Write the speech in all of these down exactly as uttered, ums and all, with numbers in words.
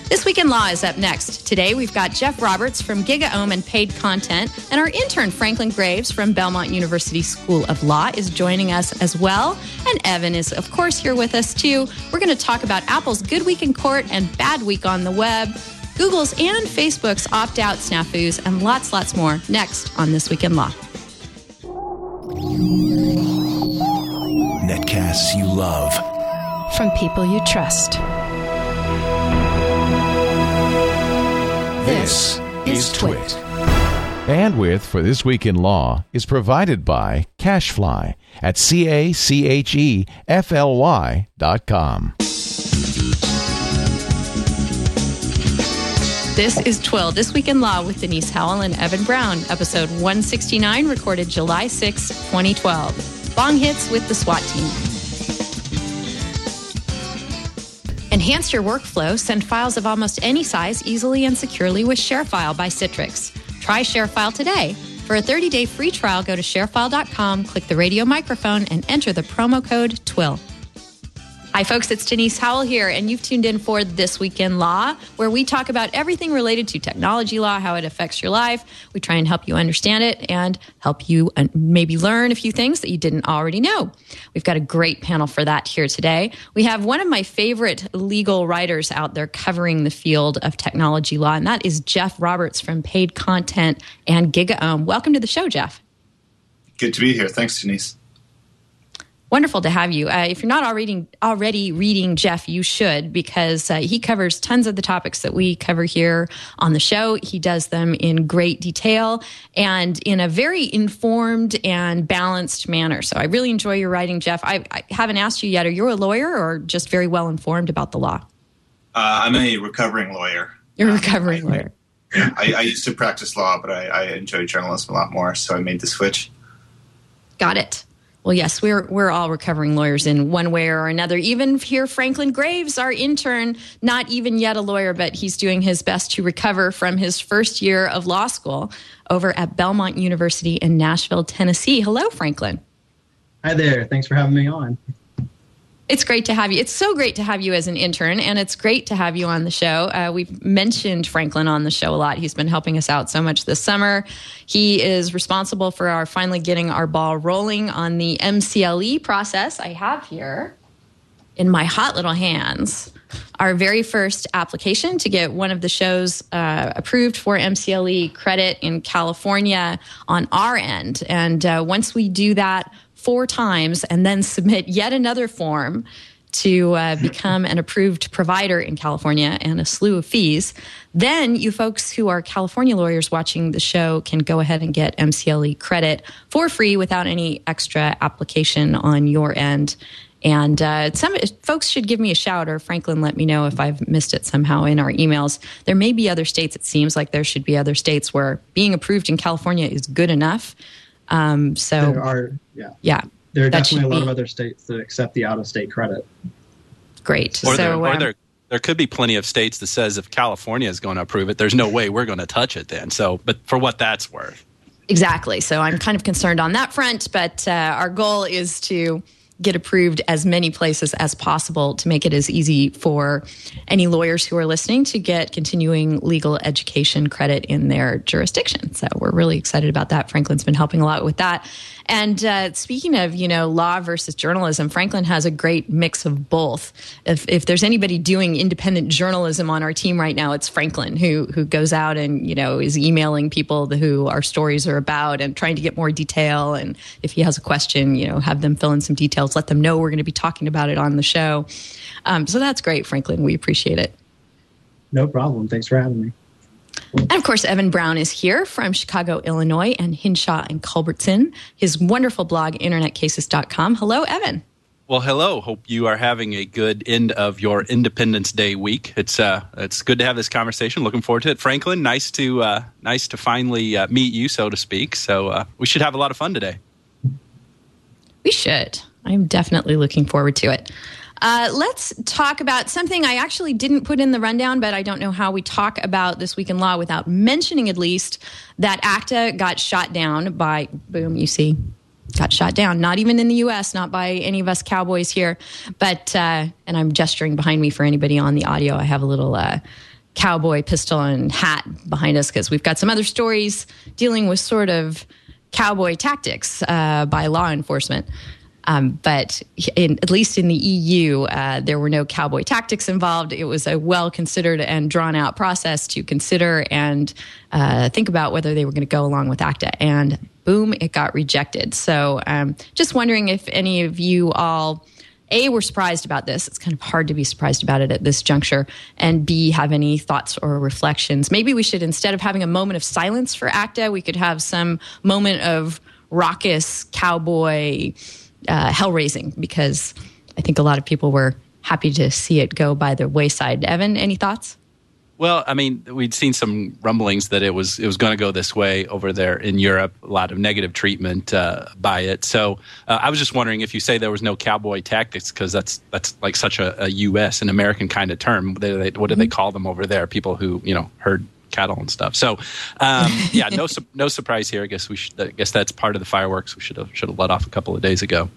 This Week in Law is up next. Today, we've got Jeff Roberts from GigaOM and Paid Content, and our intern, Franklin Graves from Belmont University School of Law, is joining us as well. And Evan is, of course, here with us, too. We're going to talk about Apple's Good Week in Court and Bad Week on the Web, Google's and Facebook's opt-out snafus, and lots, lots more next on This Week in Law. Netcasts you love. From people you trust. This is Twit. Bandwidth for This Week in Law is provided by CacheFly at C A C H E F L Y dot com. This is Twill, This Week in Law with Denise Howell and Evan Brown, episode one sixty-nine, recorded July sixth, twenty twelve. Bong hits with the SWAT team. Enhance your workflow. Send files of almost any size easily and securely with ShareFile by Citrix. Try ShareFile today. For a thirty-day free trial, go to sharefile dot com, click the radio microphone, and enter the promo code TWILL. Hi, folks. It's Denise Howell here, and you've tuned in for This Week in Law, where we talk about everything related to technology law, how it affects your life. We try and help you understand it and help you maybe learn a few things that you didn't already know. We've got a great panel for that here today. We have one of my favorite legal writers out there covering the field of technology law, and that is Jeff Roberts from Paid Content and GigaOM. Welcome to the show, Jeff. Good to be here. Thanks, Denise. Wonderful to have you. Uh, if you're not already already reading Jeff, you should, because uh, he covers tons of the topics that we cover here on the show. He does them in great detail and in a very informed and balanced manner. So I really enjoy your writing, Jeff. I, I haven't asked you yet, are you a lawyer or just very well informed about the law? Uh, I'm a recovering lawyer. You're a recovering um, I, lawyer. I, I used to practice law, but I, I enjoy journalism a lot more, so I made the switch. Got it. Well, yes, we're we're all recovering lawyers in one way or another. Even here, Franklin Graves, our intern, not even yet a lawyer, but he's doing his best to recover from his first year of law school over at Belmont University in Nashville, Tennessee. Hello, Franklin. Hi there. Thanks for having me on. It's great to have you. It's so great to have you as an intern, and it's great to have you on the show. Uh, we've mentioned Franklin on the show a lot. He's been helping us out so much this summer. He is responsible for our finally getting our ball rolling on the M C L E process. I have here in my hot little hands our very first application to get one of the shows uh, approved for M C L E credit in California on our end. And uh, once we do that four times and then submit yet another form to uh, become an approved provider in California and a slew of fees, then you folks who are California lawyers watching the show can go ahead and get M C L E credit for free without any extra application on your end. And uh, some folks should give me a shout, or Franklin let me know if I've missed it somehow in our emails. There may be other states. It seems like there should be other states where being approved in California is good enough. Um, so there are, yeah, yeah, there are definitely a lot be. of other states that accept the out-of-state credit. Great. Or, so, there, or um, there, there could be plenty of states that says if California is going to approve it, there's no way we're going to touch it then. So, but for what that's worth. Exactly. So I'm kind of concerned on that front, but uh, our goal is to get approved as many places as possible to make it as easy for any lawyers who are listening to get continuing legal education credit in their jurisdiction. So we're really excited about that. Franklin's been helping a lot with that. And uh, speaking of, you know, law versus journalism, Franklin has a great mix of both. If, if there's anybody doing independent journalism on our team right now, it's Franklin, who who goes out and, you know, is emailing people who our stories are about and trying to get more detail. And if he has a question, you know, have them fill in some details, let them know we're going to be talking about it on the show. Um, so that's great, Franklin. We appreciate it. No problem. Thanks for having me. And of course, Evan Brown is here from Chicago, Illinois, and Hinshaw and Culbertson, his wonderful blog, internet cases dot com. Hello, Evan. Well, hello. Hope you are having a good end of your Independence Day week. It's uh, it's good to have this conversation. Looking forward to it. Franklin, nice to uh, nice to finally uh, meet you, so to speak. So uh, we should have a lot of fun today. We should. I'm definitely looking forward to it. Uh, let's talk about something I actually didn't put in the rundown, but I don't know how we talk about This Week in Law without mentioning at least that ACTA got shot down by, boom, you see, got shot down. Not even in the U S, not by any of us cowboys here. But, uh, and I'm gesturing behind me for anybody on the audio. I have a little uh, cowboy pistol and hat behind us because we've got some other stories dealing with sort of cowboy tactics uh, by law enforcement. Um, but in, at least in the E U, uh, there were no cowboy tactics involved. It was a well-considered and drawn-out process to consider and uh, think about whether they were going to go along with ACTA. And boom, it got rejected. So um, just wondering if any of you all, A, were surprised about this. It's kind of hard to be surprised about it at this juncture. And B, have any thoughts or reflections. Maybe we should, instead of having a moment of silence for ACTA, we could have some moment of raucous cowboy uh, hell-raising, because I think a lot of people were happy to see it go by the wayside. Evan, any thoughts? Well, I mean, we'd seen some rumblings that it was it was going to go this way over there in Europe. A lot of negative treatment uh, by it. So uh, I was just wondering if you say there was no cowboy tactics, because that's that's like such a, a U S, an American kind of term. They, they, what do they call them over there? People who you know herd cattle and stuff. So um, yeah, no su- no surprise here. I guess we should, I guess that's part of the fireworks we should have should have let off a couple of days ago.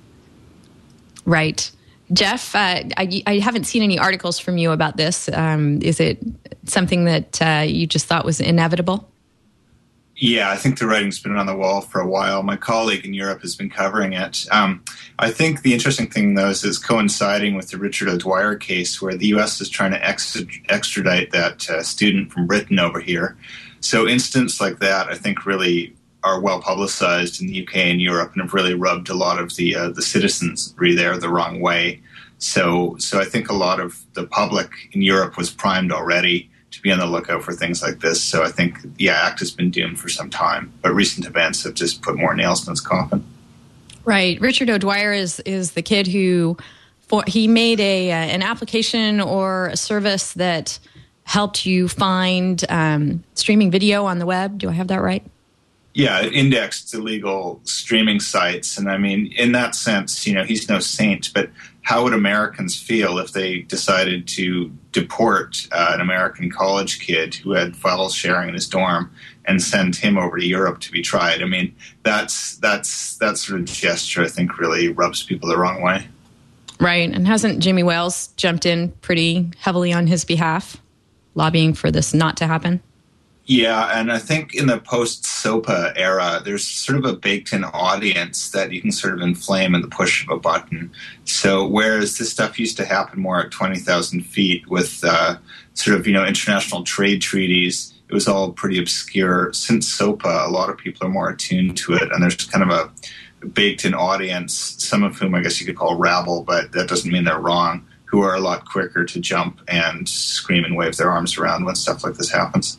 Right. Jeff, uh, I, I haven't seen any articles from you about this. Um, is it something that uh, you just thought was inevitable? Yeah, I think the writing's been on the wall for a while. My colleague in Europe has been covering it. Um, I think the interesting thing, though, is it's coinciding with the Richard O'Dwyer case, where the U S is trying to ex- extradite that uh, student from Britain over here. So incidents like that, I think, really are well publicized in the U K and Europe, and have really rubbed a lot of the uh, the citizenry there the wrong way. So, so I think a lot of the public in Europe was primed already to be on the lookout for things like this. So I think, yeah, ACT has been doomed for some time, but recent events have just put more nails in its coffin. Right. Richard O'Dwyer is is the kid who for, he made a uh, an application or a service that helped you find um, streaming video on the web. Do I have that right? Yeah, it indexed illegal streaming sites. And I mean, in that sense, you know, he's no saint, but how would Americans feel if they decided to deport uh, an American college kid who had file sharing in his dorm and send him over to Europe to be tried? I mean, that's that's that sort of gesture, I think, really rubs people the wrong way. Right. And hasn't Jimmy Wales jumped in pretty heavily on his behalf, lobbying for this not to happen? Yeah, and I think in the post-SOPA era, there's sort of a baked-in audience that you can sort of inflame in the push of a button. So whereas this stuff used to happen more at twenty thousand feet with uh, sort of, you know, international trade treaties, it was all pretty obscure. Since SOPA, a lot of people are more attuned to it, and there's kind of a baked-in audience, some of whom I guess you could call rabble, but that doesn't mean they're wrong, who are a lot quicker to jump and scream and wave their arms around when stuff like this happens.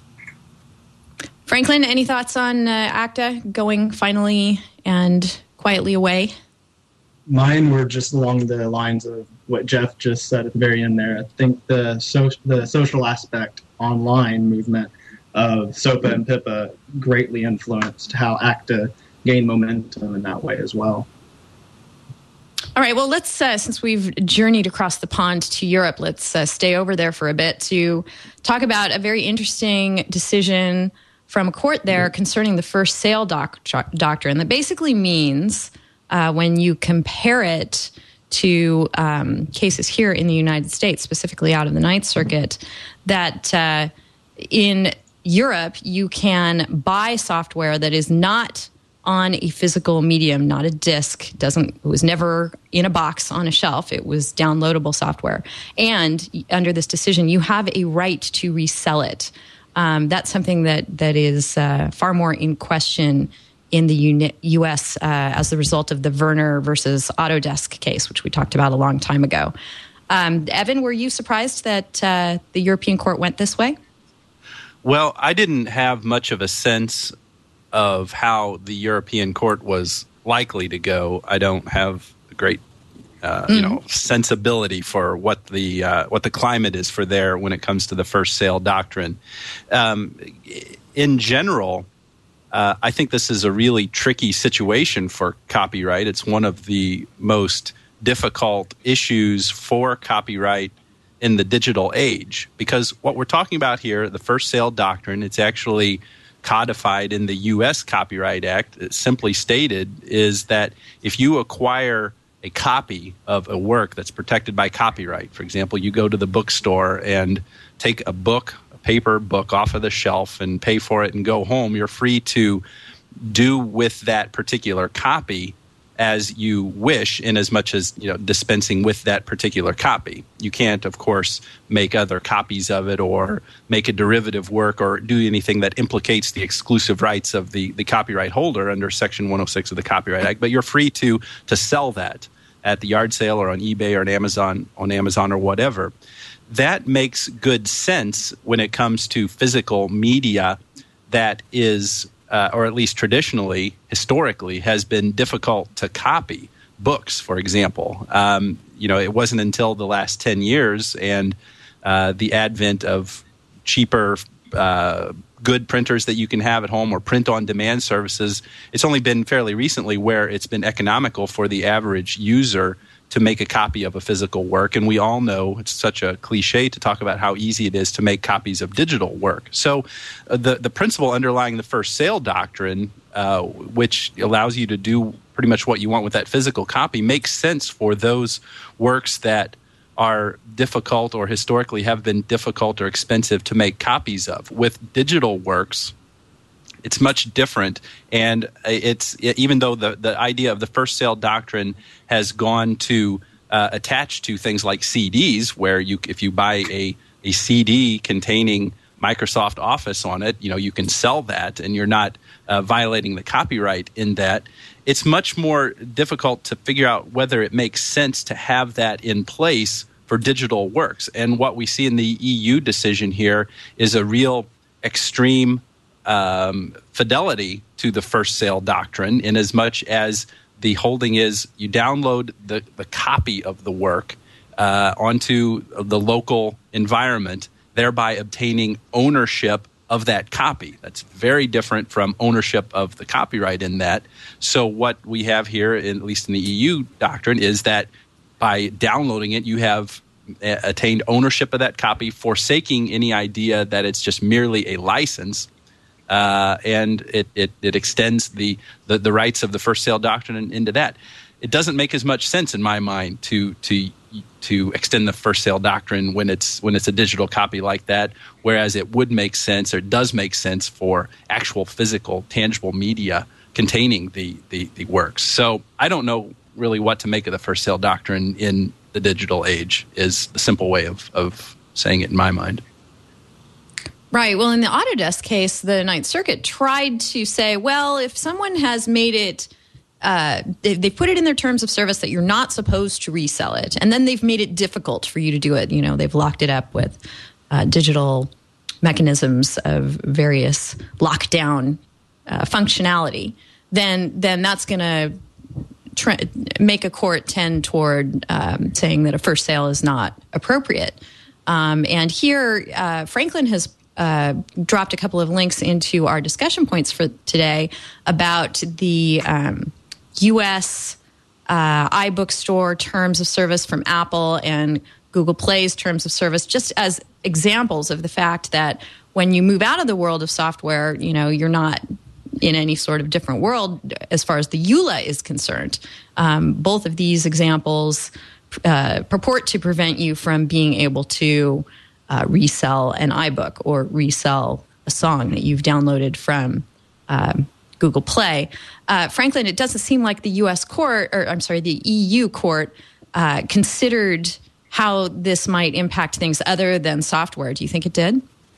Franklin, any thoughts on uh, ACTA going finally and quietly away? Mine were just along the lines of what Jeff just said at the very end there. I think the so- the social aspect online movement of SOPA and PIPA greatly influenced how ACTA gained momentum in that way as well. All right, well, let's, uh, since we've journeyed across the pond to Europe, let's uh, stay over there for a bit to talk about a very interesting decision from a court there concerning the first sale doc- doctrine that basically means uh, when you compare it to um, cases here in the United States, specifically out of the Ninth Circuit, that uh, in Europe you can buy software that is not on a physical medium, not a disc, doesn't, it was never in a box on a shelf, it was downloadable software. And under this decision, you have a right to resell it. Um, that's something that that is uh, far more in question in the uni- U S uh, as the result of the Werner versus Autodesk case, which we talked about a long time ago. Um, Evan, were you surprised that uh, the European court went this way? Well, I didn't have much of a sense of how the European court was likely to go. I don't have a great Uh, you know, sensibility for what the uh, what the climate is for there when it comes to the first sale doctrine. Um, in general, uh, I think this is a really tricky situation for copyright. It's one of the most difficult issues for copyright in the digital age, because what we're talking about here, the first sale doctrine, it's actually codified in the U S Copyright Act. It's simply stated is that if you acquire a copy of a work that's protected by copyright. For example, you go to the bookstore and take a book, a paper book off of the shelf and pay for it and go home. You're free to do with that particular copy as you wish, in as much as, you know, dispensing with that particular copy. You can't, of course, make other copies of it or make a derivative work or do anything that implicates the exclusive rights of the, the copyright holder under Section one oh six of the Copyright Act. But you're free to to sell that at the yard sale or on eBay or on Amazon, on Amazon or whatever. That makes good sense when it comes to physical media that is, uh, or at least traditionally, historically, has been difficult to copy. Books, for example. Um, you know, it wasn't until the last ten years and uh, the advent of cheaper uh, good printers that you can have at home or print-on-demand services, it's only been fairly recently where it's been economical for the average user to make a copy of a physical work. And we all know it's such a cliche to talk about how easy it is to make copies of digital work. So uh, the, the principle underlying the first sale doctrine, uh, which allows you to do pretty much what you want with that physical copy, makes sense for those works that are difficult or historically have been difficult or expensive to make copies of. With digital works, it's much different, and it's even though the, the idea of the first sale doctrine has gone to uh, attach to things like C Ds, where you if you buy a, a C D containing Microsoft Office on it, you know, you can sell that and you're not uh, violating the copyright in that. It's much more difficult to figure out whether it makes sense to have that in place for digital works. And what we see in the E U decision here is a real extreme um, fidelity to the first sale doctrine, in as much as the holding is you download the, the copy of the work uh, onto the local environment, thereby obtaining ownership of that copy. That's very different from ownership of the copyright in that. So what we have here, in, at least in the E U doctrine, is that by downloading it, you have a- attained ownership of that copy, forsaking any idea that it's just merely a license. Uh, and it, it, it extends the, the, the rights of the first sale doctrine into that. It doesn't make as much sense in my mind to to to extend the first sale doctrine when it's when it's a digital copy like that, whereas it would make sense, or does make sense, for actual physical, tangible media containing the, the, the works. So I don't know really what to make of the first sale doctrine in the digital age, is the simple way of, of saying it in my mind. Right. Well, in the Autodesk case, the Ninth Circuit tried to say, well, if someone has made it, uh, they, they put it in their terms of service that you're not supposed to resell it, and then they've made it difficult for you to do it. You know, they've locked it up with uh, digital mechanisms of various lockdown uh, functionality. Then, then that's going to tr- make a court tend toward um, saying that a first sale is not appropriate. Um, and here, uh, Franklin has Uh, dropped a couple of links into our discussion points for today about the um, U S uh, iBookstore terms of service from Apple and Google Play's terms of service, just as examples of the fact that when you move out of the world of software, you know, you're not in any sort of different world as far as the E U L A is concerned. Um, both of these examples uh, purport to prevent you from being able to Uh, resell an iBook or resell a song that you've downloaded from um, Google Play. Uh, Franklin, it doesn't seem like the U S court, or I'm sorry, the E U court uh, considered how this might impact things other than software. Do you think it did?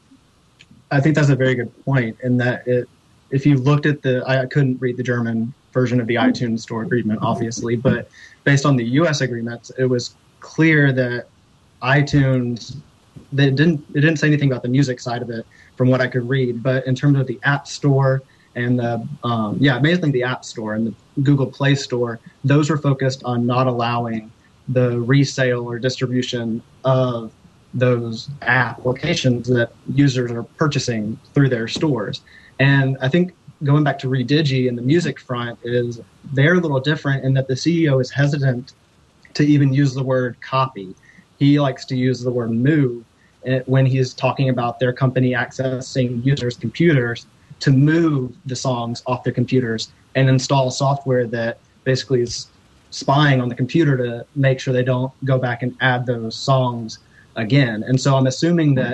I think that's a very good point, in that it, if you looked at the, I couldn't read the German version of the iTunes Store agreement, obviously, but based on the U S agreements, it was clear that iTunes, they didn't it didn't say anything about the music side of it from what I could read, but in terms of the App Store and the um, yeah, basically the App Store and the Google Play Store, those were focused on not allowing the resale or distribution of those applications that users are purchasing through their stores. And I think going back to Redigi and the music front, is they're a little different in that the C E O is hesitant to even use the word copy. He likes to use the word move when he's talking about their company accessing users' computers to move the songs off their computers and install software that basically is spying on the computer to make sure they don't go back and add those songs again. And so I'm assuming that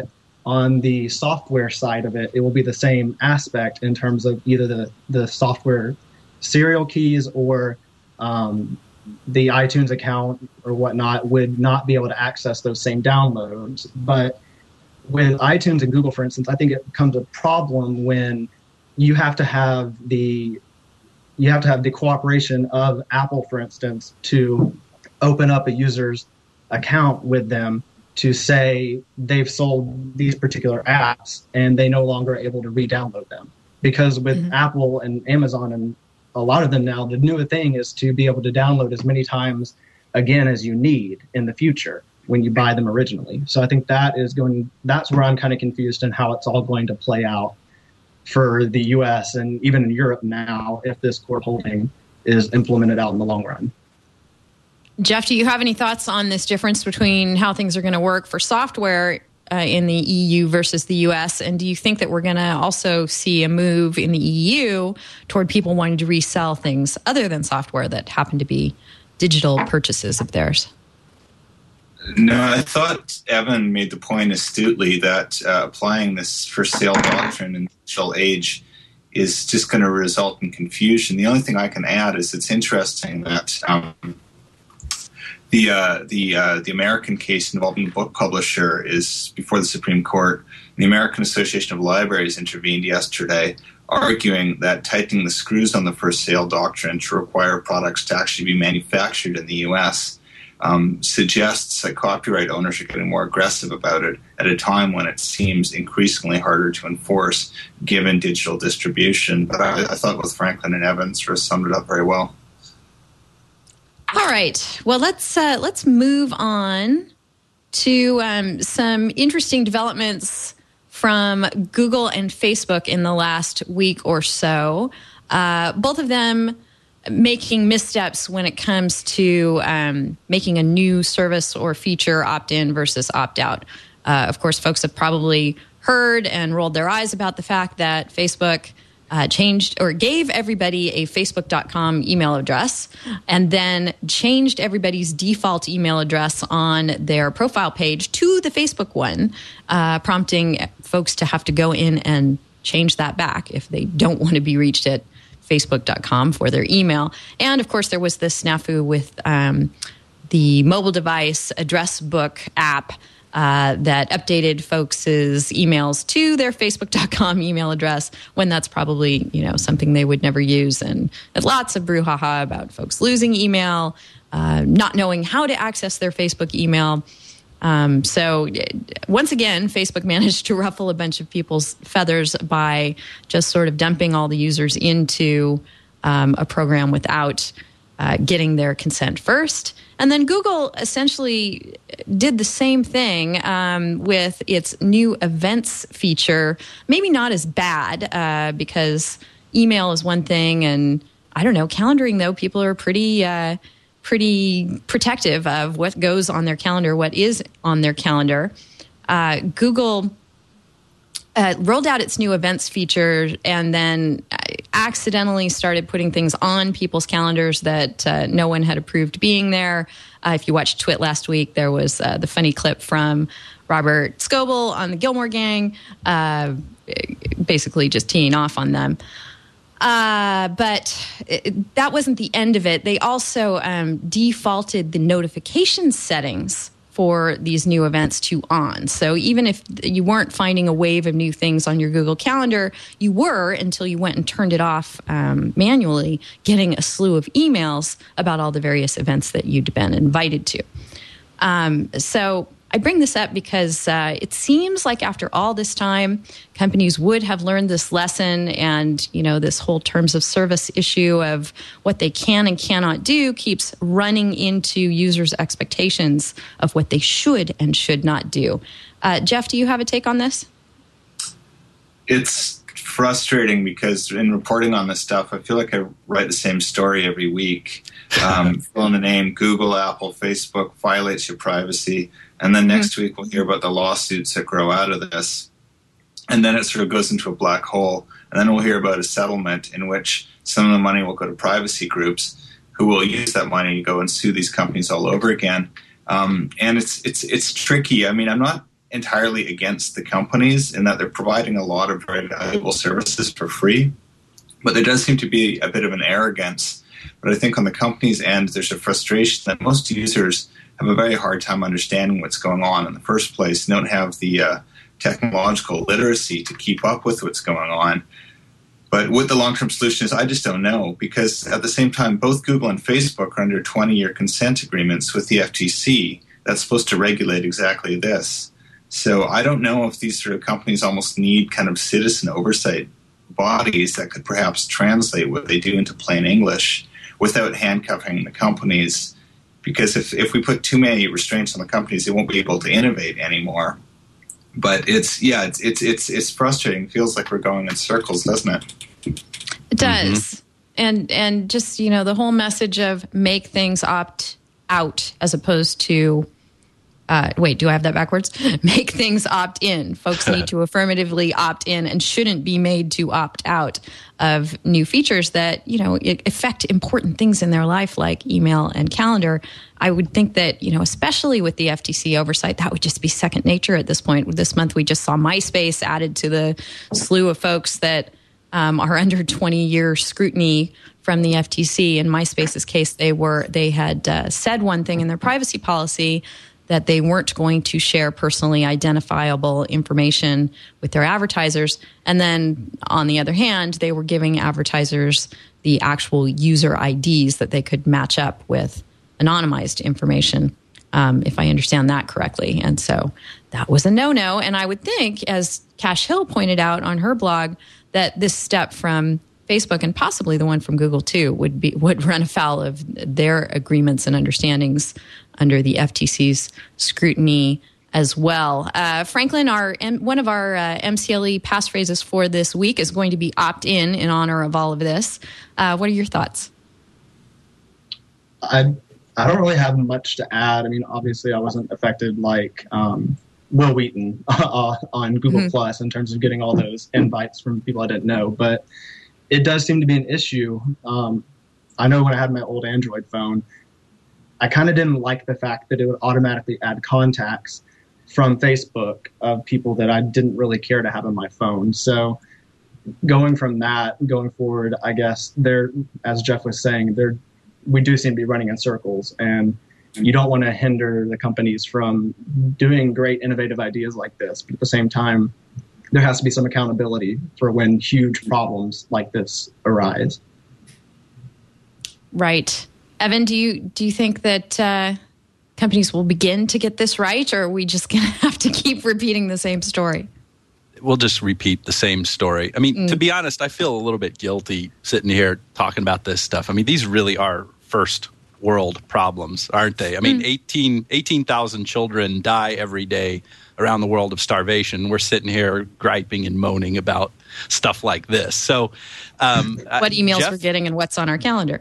On the software side of it, it will be the same aspect in terms of either the, the software serial keys or um, the iTunes account or whatnot would not be able to access those same downloads. But with iTunes and Google, for instance, I think it becomes a problem when you have to have the you have to have the cooperation of Apple, for instance, to open up a user's account with them to say they've sold these particular apps and they no longer are able to re-download them. Because with mm-hmm. Apple and Amazon and a lot of them now, the new thing is to be able to download as many times again as you need in the future when you buy them originally. So I think that is going, that's where I'm kind of confused in how it's all going to play out for the U S and even in Europe now if this court holding is implemented out in the long run. Jeff, do you have any thoughts on this difference between how things are going to work for software uh, in the E U versus the U S? And do you think that we're going to also see a move in the E U toward people wanting to resell things other than software that happen to be digital purchases of theirs? No, I thought Evan made the point astutely that uh, applying this for sale doctrine in the digital age is just going to result in confusion. The only thing I can add is it's interesting that um, the uh, the uh, the American case involving the book publisher is before the Supreme Court. The American Association of Libraries intervened yesterday, arguing that tightening the screws on the for sale doctrine to require products to actually be manufactured in the U S Um, suggests that copyright owners are getting more aggressive about it at a time when it seems increasingly harder to enforce given digital distribution. But I, I thought both Franklin and Evan sort of summed it up very well. All right. Well, let's uh, let's move on to um, some interesting developments from Google and Facebook in the last week or so. Uh, both of them making missteps when it comes to um, making a new service or feature opt-in versus opt-out. Uh, of course, folks have probably heard and rolled their eyes about the fact that Facebook uh, changed or gave everybody a facebook dot com email address and then changed everybody's default email address on their profile page to the Facebook one, uh, prompting folks to have to go in and change that back if they don't want to be reached at facebook dot com for their email. And of course, there was this snafu with um, the mobile device address book app uh, that updated folks' emails to their facebook dot com email address when that's probably, you know, something they would never use. And lots of brouhaha about folks losing email, uh, not knowing how to access their Facebook email. Um, so once again, Facebook managed to ruffle a bunch of people's feathers by just sort of dumping all the users into um, a program without uh, getting their consent first. And then Google essentially did the same thing um, with its new events feature. Maybe not as bad uh, because email is one thing, and I don't know, calendaring though, people are pretty... Uh, pretty protective of what goes on their calendar, what is on their calendar. Uh, Google uh, rolled out its new events feature and then accidentally started putting things on people's calendars that uh, no one had approved being there. Uh, if you watched Twit last week, there was uh, the funny clip from Robert Scoble on the Gilmore Gang, uh, basically just teeing off on them. Uh, but it, that wasn't the end of it. They also um, defaulted the notification settings for these new events to on. So even if you weren't finding a wave of new things on your Google Calendar, you were until you went and turned it off um, manually, getting a slew of emails about all the various events that you'd been invited to. Um, so I bring this up because uh, it seems like after all this time, companies would have learned this lesson, and you know, this whole terms of service issue of what they can and cannot do keeps running into users' expectations of what they should and should not do. Uh, Jeff, do you have a take on this? It's frustrating because in reporting on this stuff, I feel like I write the same story every week. Um, fill in the name, Google, Apple, Facebook violates your privacy. And then next mm-hmm. week we'll hear about the lawsuits that grow out of this. And then it sort of goes into a black hole. And then we'll hear about a settlement in which some of the money will go to privacy groups who will use that money to go and sue these companies all over again. Um, and it's it's it's tricky. I mean, I'm not entirely against the companies in that they're providing a lot of very valuable services for free. But there does seem to be a bit of an arrogance. But I think on the company's end, there's a frustration that most users have a very hard time understanding what's going on in the first place. They don't have the uh, technological literacy to keep up with what's going on. But what the long-term solution is, I just don't know, because at the same time, both Google and Facebook are under twenty-year consent agreements with the F T C that's supposed to regulate exactly this. So I don't know if these sort of companies almost need kind of citizen oversight bodies that could perhaps translate what they do into plain English without handcuffing the companies. Because if, if we put too many restraints on the companies, they won't be able to innovate anymore. But it's, yeah, it's it's it's, it's frustrating. It feels like we're going in circles, doesn't it? It does. Mm-hmm. And and just, you know, the whole message of make things opt out as opposed to Uh, wait, do I have that backwards? Make things opt in. Folks need to affirmatively opt in and shouldn't be made to opt out of new features that, you know, affect important things in their life like email and calendar. I would think that, you know, especially with the F T C oversight, that would just be second nature at this point. This month, we just saw MySpace added to the slew of folks that um, are under twenty-year scrutiny from the F T C. In MySpace's case, they were they had uh, said one thing in their privacy policy, that they weren't going to share personally identifiable information with their advertisers. And then on the other hand, they were giving advertisers the actual user I Ds that they could match up with anonymized information, um, if I understand that correctly. And so that was a no-no. And I would think, as Cash Hill pointed out on her blog, that this step from Facebook and possibly the one from Google too would be would run afoul of their agreements and understandings under the F T C's scrutiny as well. Uh, Franklin, our one of our uh, M C L E passphrases for this week is going to be opt-in in honor of all of this. Uh, what are your thoughts? I I don't really have much to add. I mean, obviously, I wasn't affected like um, Will Wheaton uh, on Google mm-hmm. Plus in terms of getting all those invites from people I didn't know, but it does seem to be an issue. Um, I know when I had my old Android phone, I kind of didn't like the fact that it would automatically add contacts from Facebook of people that I didn't really care to have on my phone. So going from that, going forward, I guess they're, as Jeff was saying, they're, we do seem to be running in circles, and you don't want to hinder the companies from doing great innovative ideas like this. But at the same time, there has to be some accountability for when huge problems like this arise. Right. Evan, do you do you think that uh, companies will begin to get this right, or are we just going to have to keep repeating the same story? We'll just repeat the same story. I mean, mm. to be honest, I feel a little bit guilty sitting here talking about this stuff. I mean, these really are first world problems, aren't they? I mean, mm. eighteen, eighteen thousand children die every day around the world of starvation. We're sitting here griping and moaning about stuff like this. So, um, what emails Jeff, we're getting and what's on our calendar.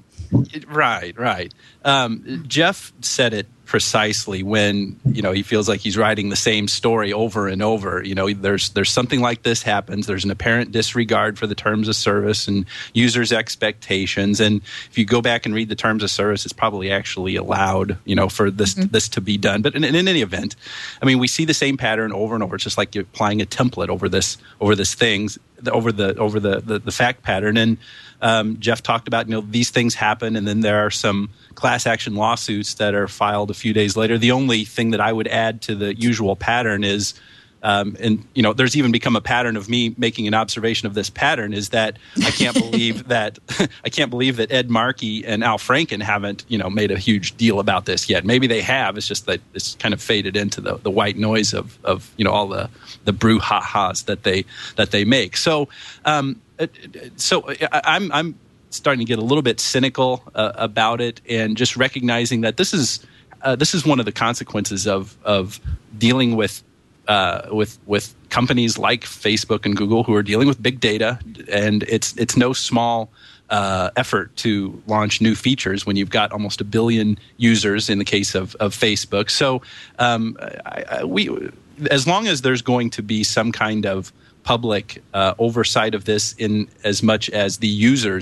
Right, right. Um, Jeff said it precisely when, you know, he feels like he's writing the same story over and over. You know, there's there's something like this happens. There's an apparent disregard for the terms of service and users' expectations. And if you go back and read the terms of service, it's probably actually allowed, you know, for this mm-hmm. this to be done. But in, in any event, I mean, we see the same pattern over and over. It's just like you're applying a template over this over this things over the over the the, the fact pattern. And um, Jeff talked about, you know, these things happen, and then there are some class action lawsuits that are filed a few days later. The only thing that I would add to the usual pattern is, um, and you know, there's even become a pattern of me making an observation of this pattern, is that I can't believe that I can't believe that Ed Markey and Al Franken haven't, you know, made a huge deal about this yet. Maybe they have. It's just that it's kind of faded into the, the white noise of of you know all the the brouhahas that they that they make. So, um, so I, I'm I'm. starting to get a little bit cynical uh, about it, and just recognizing that this is uh, this is one of the consequences of of dealing with uh, with with companies like Facebook and Google, who are dealing with big data, and it's it's no small uh, effort to launch new features when you've got almost a billion users in the case of of Facebook. So um, I, I, we, as long as there's going to be some kind of public uh, oversight of this, in as much as the users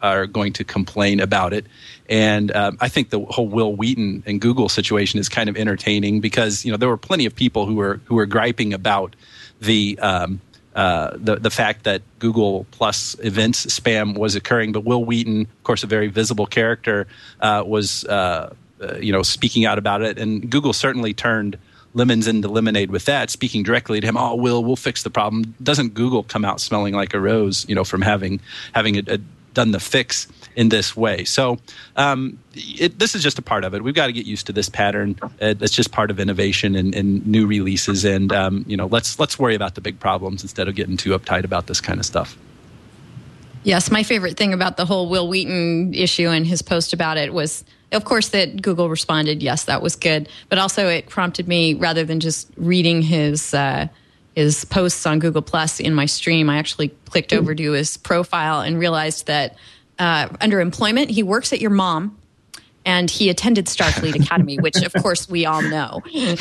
are going to complain about it. And um, I think the whole Will Wheaton and Google situation is kind of entertaining because, you know, there were plenty of people who were who were griping about the um, uh, the the fact that Google Plus events spam was occurring. But Will Wheaton, of course, a very visible character, uh, was uh, uh, you know speaking out about it, and Google certainly turned lemons into lemonade with that, speaking directly to him. Oh, Will, we'll fix the problem. Doesn't Google come out smelling like a rose, you know, from having having a, a, done the fix in this way? So um, it, this is just a part of it. We've got to get used to this pattern. Uh, it's just part of innovation and, and new releases. And um, you know, let's let's worry about the big problems instead of getting too uptight about this kind of stuff. Yes, my favorite thing about the whole Will Wheaton issue and his post about it was, of course, that Google responded, yes, that was good. But also it prompted me, rather than just reading his uh, his posts on Google Plus in my stream, I actually clicked over to his profile and realized that uh, under employment, he works at your mom, and he attended Starfleet Academy, which, of course, we all know.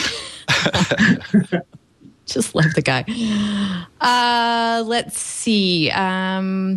Just love the guy. Uh, let's see. Um,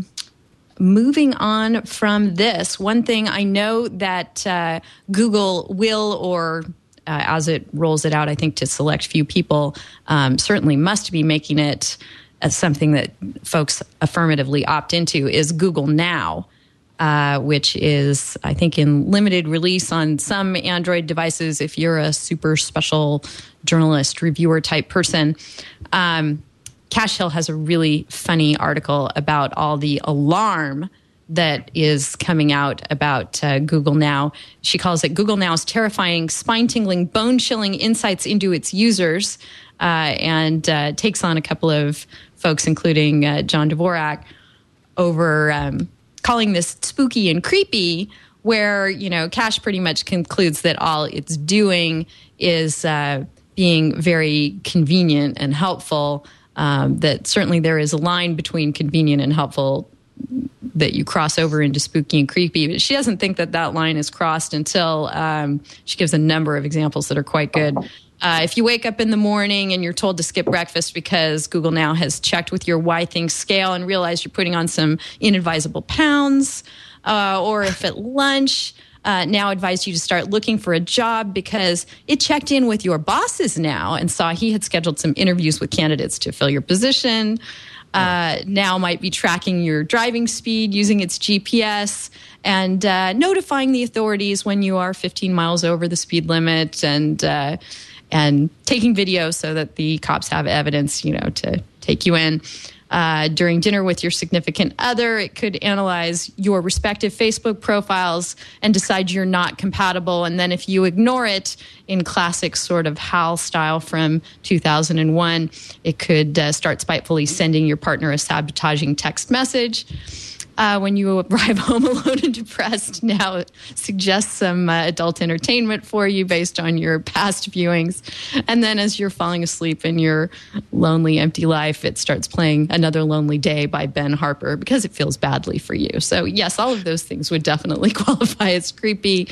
moving on from this, one thing I know that uh, Google will, or uh, as it rolls it out, I think to select few people, um, certainly must be making it as something that folks affirmatively opt into, is Google Now. Uh, which is, I think, in limited release on some Android devices if you're a super special journalist, reviewer type person. Um, Cash Hill has a really funny article about all the alarm that is coming out about uh, Google Now. She calls it Google Now's terrifying, spine-tingling, bone-chilling insights into its users, uh, and uh, takes on a couple of folks, including uh, John Dvorak, over... Um, calling this spooky and creepy, where, you know, Cash pretty much concludes that all it's doing is uh, being very convenient and helpful, um, that certainly there is a line between convenient and helpful that you cross over into spooky and creepy. But she doesn't think that that line is crossed until um, she gives a number of examples that are quite good. Uh, if you wake up in the morning and you're told to skip breakfast because Google Now has checked with your Why Things scale and realized you're putting on some inadvisable pounds, uh, or if at lunch uh, Now advised you to start looking for a job because it checked in with your bosses now and saw he had scheduled some interviews with candidates to fill your position. Uh, Now might be tracking your driving speed using its G P S and uh, notifying the authorities when you are fifteen miles over the speed limit, and uh, and taking video so that the cops have evidence, you know, to take you in. Uh, during dinner with your significant other, it could analyze your respective Facebook profiles and decide you're not compatible. And then if you ignore it, in classic sort of HAL style from two thousand one, it could uh, start spitefully sending your partner a sabotaging text message. Uh, when you arrive home alone and depressed, Now suggests some uh, adult entertainment for you based on your past viewings. And then as you're falling asleep in your lonely, empty life, it starts playing Another Lonely Day by Ben Harper because it feels badly for you. So yes, all of those things would definitely qualify as creepy.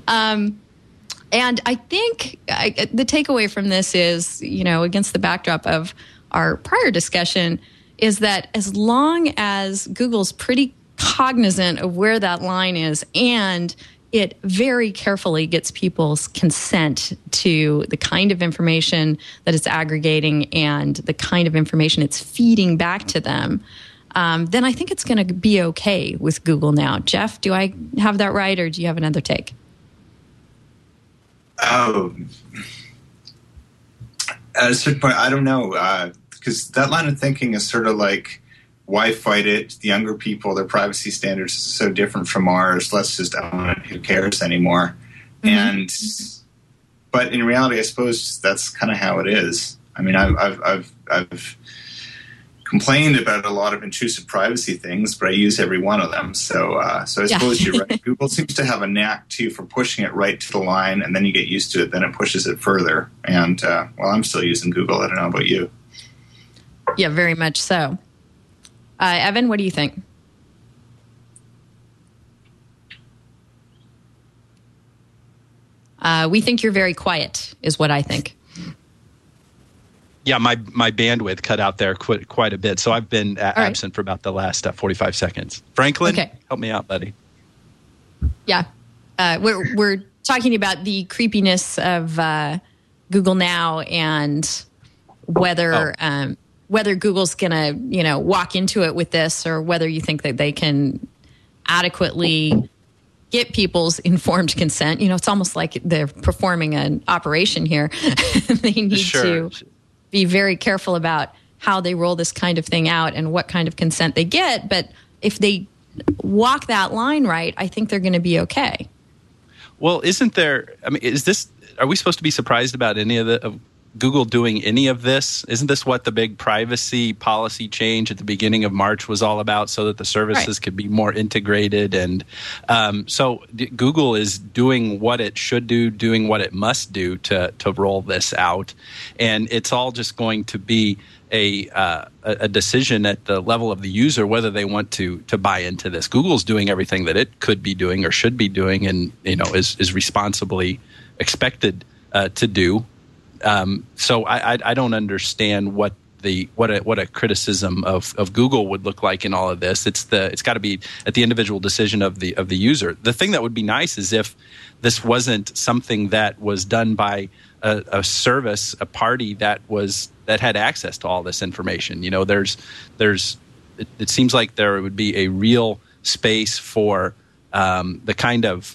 Um, and I think I, the takeaway from this is, you know, against the backdrop of our prior discussion, is that as long as Google's pretty cognizant of where that line is, and it very carefully gets people's consent to the kind of information that it's aggregating and the kind of information it's feeding back to them, um, then I think it's going to be okay with Google Now. Jeff, do I have that right, or do you have another take? Oh, at a certain point, I don't know. Uh, Because that line of thinking is sort of like, why fight it? The younger people, their privacy standards is so different from ours. Let's just own it. Who cares anymore? Mm-hmm. And but in reality, I suppose that's kind of how it is. I mean, I've I've I've, I've complained about a lot of intrusive privacy things, but I use every one of them. So uh, so I yeah. suppose you're right. Google seems to have a knack too for pushing it right to the line, and then you get used to it. Then it pushes it further. And uh, well, I'm still using Google. I don't know about you. Yeah, very much so. Uh, Evan, what do you think? Uh, we think you're very quiet, is what I think. Yeah, my, my bandwidth cut out there quite, quite a bit, so I've been uh, right. absent for about the last uh, forty-five seconds. Franklin, okay. help me out, buddy. Yeah, uh, we're we're talking about the creepiness of uh, Google Now and whether Oh. um, whether Google's going to you know walk into it with this, or whether you think that they can adequately get people's informed consent. You know, it's almost like they're performing an operation here. They need Sure. to be very careful about how they roll this kind of thing out and what kind of consent they get. But if they walk that line right, I think they're going to be okay. Well, isn't there, I mean, is this, are we supposed to be surprised about any of the, of Google doing any of this? Isn't this what the big privacy policy change at the beginning of March was all about, so that the services Right. could be more integrated? And um, so d- Google is doing what it should do, doing what it must do to to roll this out. And it's all just going to be a uh, a decision at the level of the user whether they want to to buy into this. Google's doing everything that it could be doing or should be doing, and you know is is responsibly expected uh, to do. Um, so I, I, I don't understand what the what a what a criticism of, of Google would look like in all of this. It's the it's got to be at the individual decision of the of the user. The thing that would be nice is if this wasn't something that was done by a, a service, a party that was that had access to all this information. You know, there's there's it, it seems like there would be a real space for um, the kind of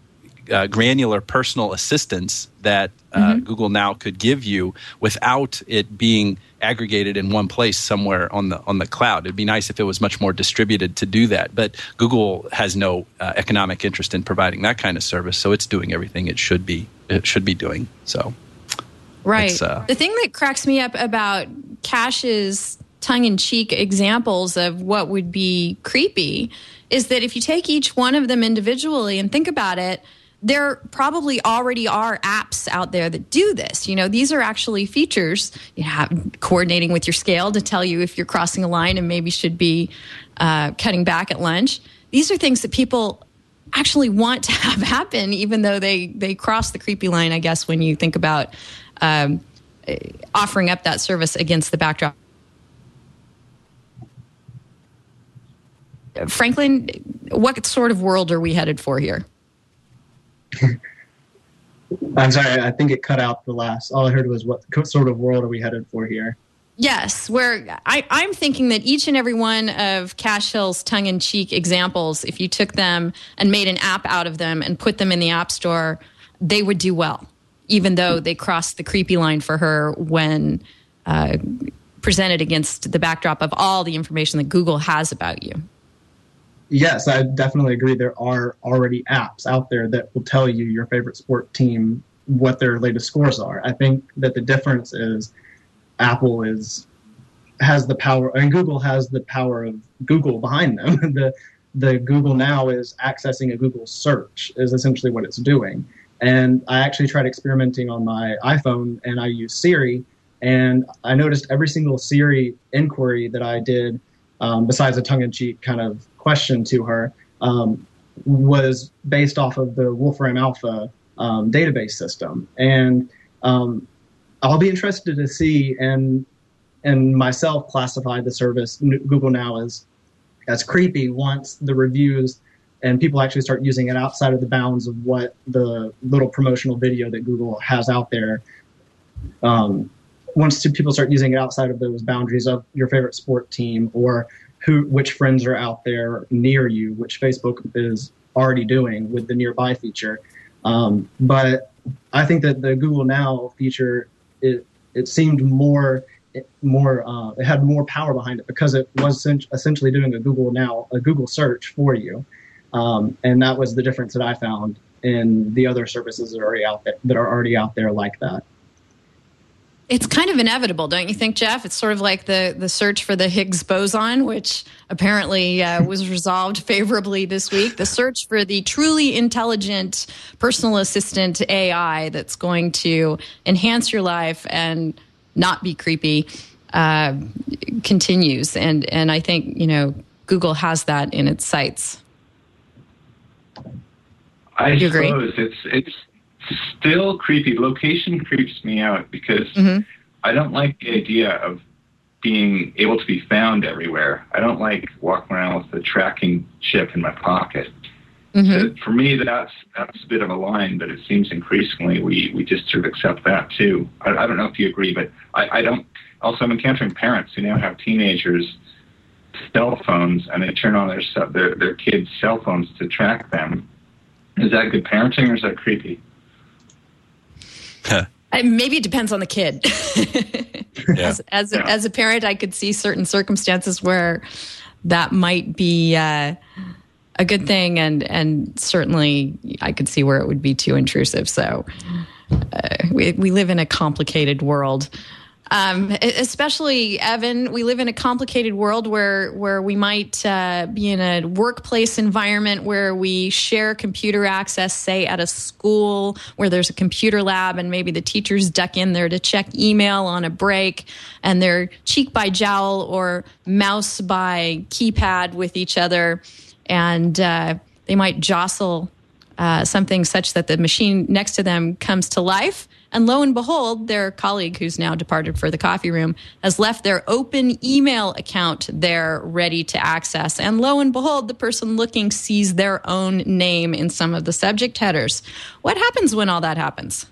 Uh, granular personal assistance that uh, Mm-hmm. Google Now could give you without it being aggregated in one place somewhere on the on the cloud. It'd be nice if it was much more distributed to do that, but Google has no uh, economic interest in providing that kind of service, so it's doing everything it should be it should be doing. So, Right. uh, the thing that cracks me up about Cash's tongue-in-cheek examples of what would be creepy is that if you take each one of them individually and think about it, there probably already are apps out there that do this. You know, these are actually features, you have coordinating with your scale to tell you if you're crossing a line and maybe should be uh, cutting back at lunch. These are things that people actually want to have happen, even though they, they cross the creepy line, I guess, when you think about um, offering up that service against the backdrop. Franklin, what sort of world are we headed for here? I'm sorry, I think it cut out the last. All I heard was what sort of world are we headed for here? Yes, where I, I'm thinking that each and every one of Cash Hill's tongue-in-cheek examples, if you took them and made an app out of them and put them in the App Store, they would do well, even though they crossed the creepy line for her when uh, presented against the backdrop of all the information that Google has about you. Yes, I definitely agree. There are already apps out there that will tell you your favorite sport team, what their latest scores are. I think that the difference is Apple is has the power, and Google has the power of Google behind them. the The Google Now is accessing a Google search is essentially what it's doing. And I actually tried experimenting on my iPhone, and I used Siri, and I noticed every single Siri inquiry that I did, um, besides a tongue-in-cheek kind of question to her, um, was based off of the Wolfram Alpha um, database system. And um, I'll be interested to see, and and myself classify the service Google Now as as creepy once the reviews and people actually start using it outside of the bounds of what the little promotional video that Google has out there. Um, once people start using it outside of those boundaries of your favorite sport team, or who, which friends are out there near you, which Facebook is already doing with the nearby feature. Um, but I think that the Google Now feature, it, it seemed more, more, uh, it had more power behind it because it was essentially doing a Google Now, a Google search for you. Um, and that was the difference that I found in the other services that are already out there, that are already out there like that. It's kind of inevitable, don't you think, Jeff? It's sort of like the, the search for the Higgs boson, which apparently uh, was resolved favorably this week. The search for the truly intelligent personal assistant A I that's going to enhance your life and not be creepy uh, continues. And, and I think, you know, Google has that in its sights. I You agree? suppose it's it's still creepy. Location creeps me out because Mm-hmm. I don't like the idea of being able to be found everywhere. I don't like walking around with the tracking chip in my pocket. Mm-hmm. Uh, for me, that's that's a bit of a line, but it seems increasingly we, we just sort of accept that too. I, I don't know if you agree, but I, I don't. Also, I'm encountering parents who now have teenagers' cell phones, and they turn on their their, their kids' cell phones to track them. Is that good parenting, or is that creepy? Maybe it depends on the kid. yeah. As as, yeah. as a parent, I could see certain circumstances where that might be uh, a good thing, and and certainly I could see where it would be too intrusive. So uh, we we live in a complicated world. Um, especially, Evan, we live in a complicated world where where we might uh, be in a workplace environment where we share computer access, say at a school where there's a computer lab and maybe the teachers duck in there to check email on a break, and they're cheek by jowl or mouse by keypad with each other, and uh, they might jostle uh, something such that the machine next to them comes to life. And lo and behold, their colleague, who's now departed for the coffee room, has left their open email account there ready to access. And lo and behold, the person looking sees their own name in some of the subject headers. What happens when all that happens?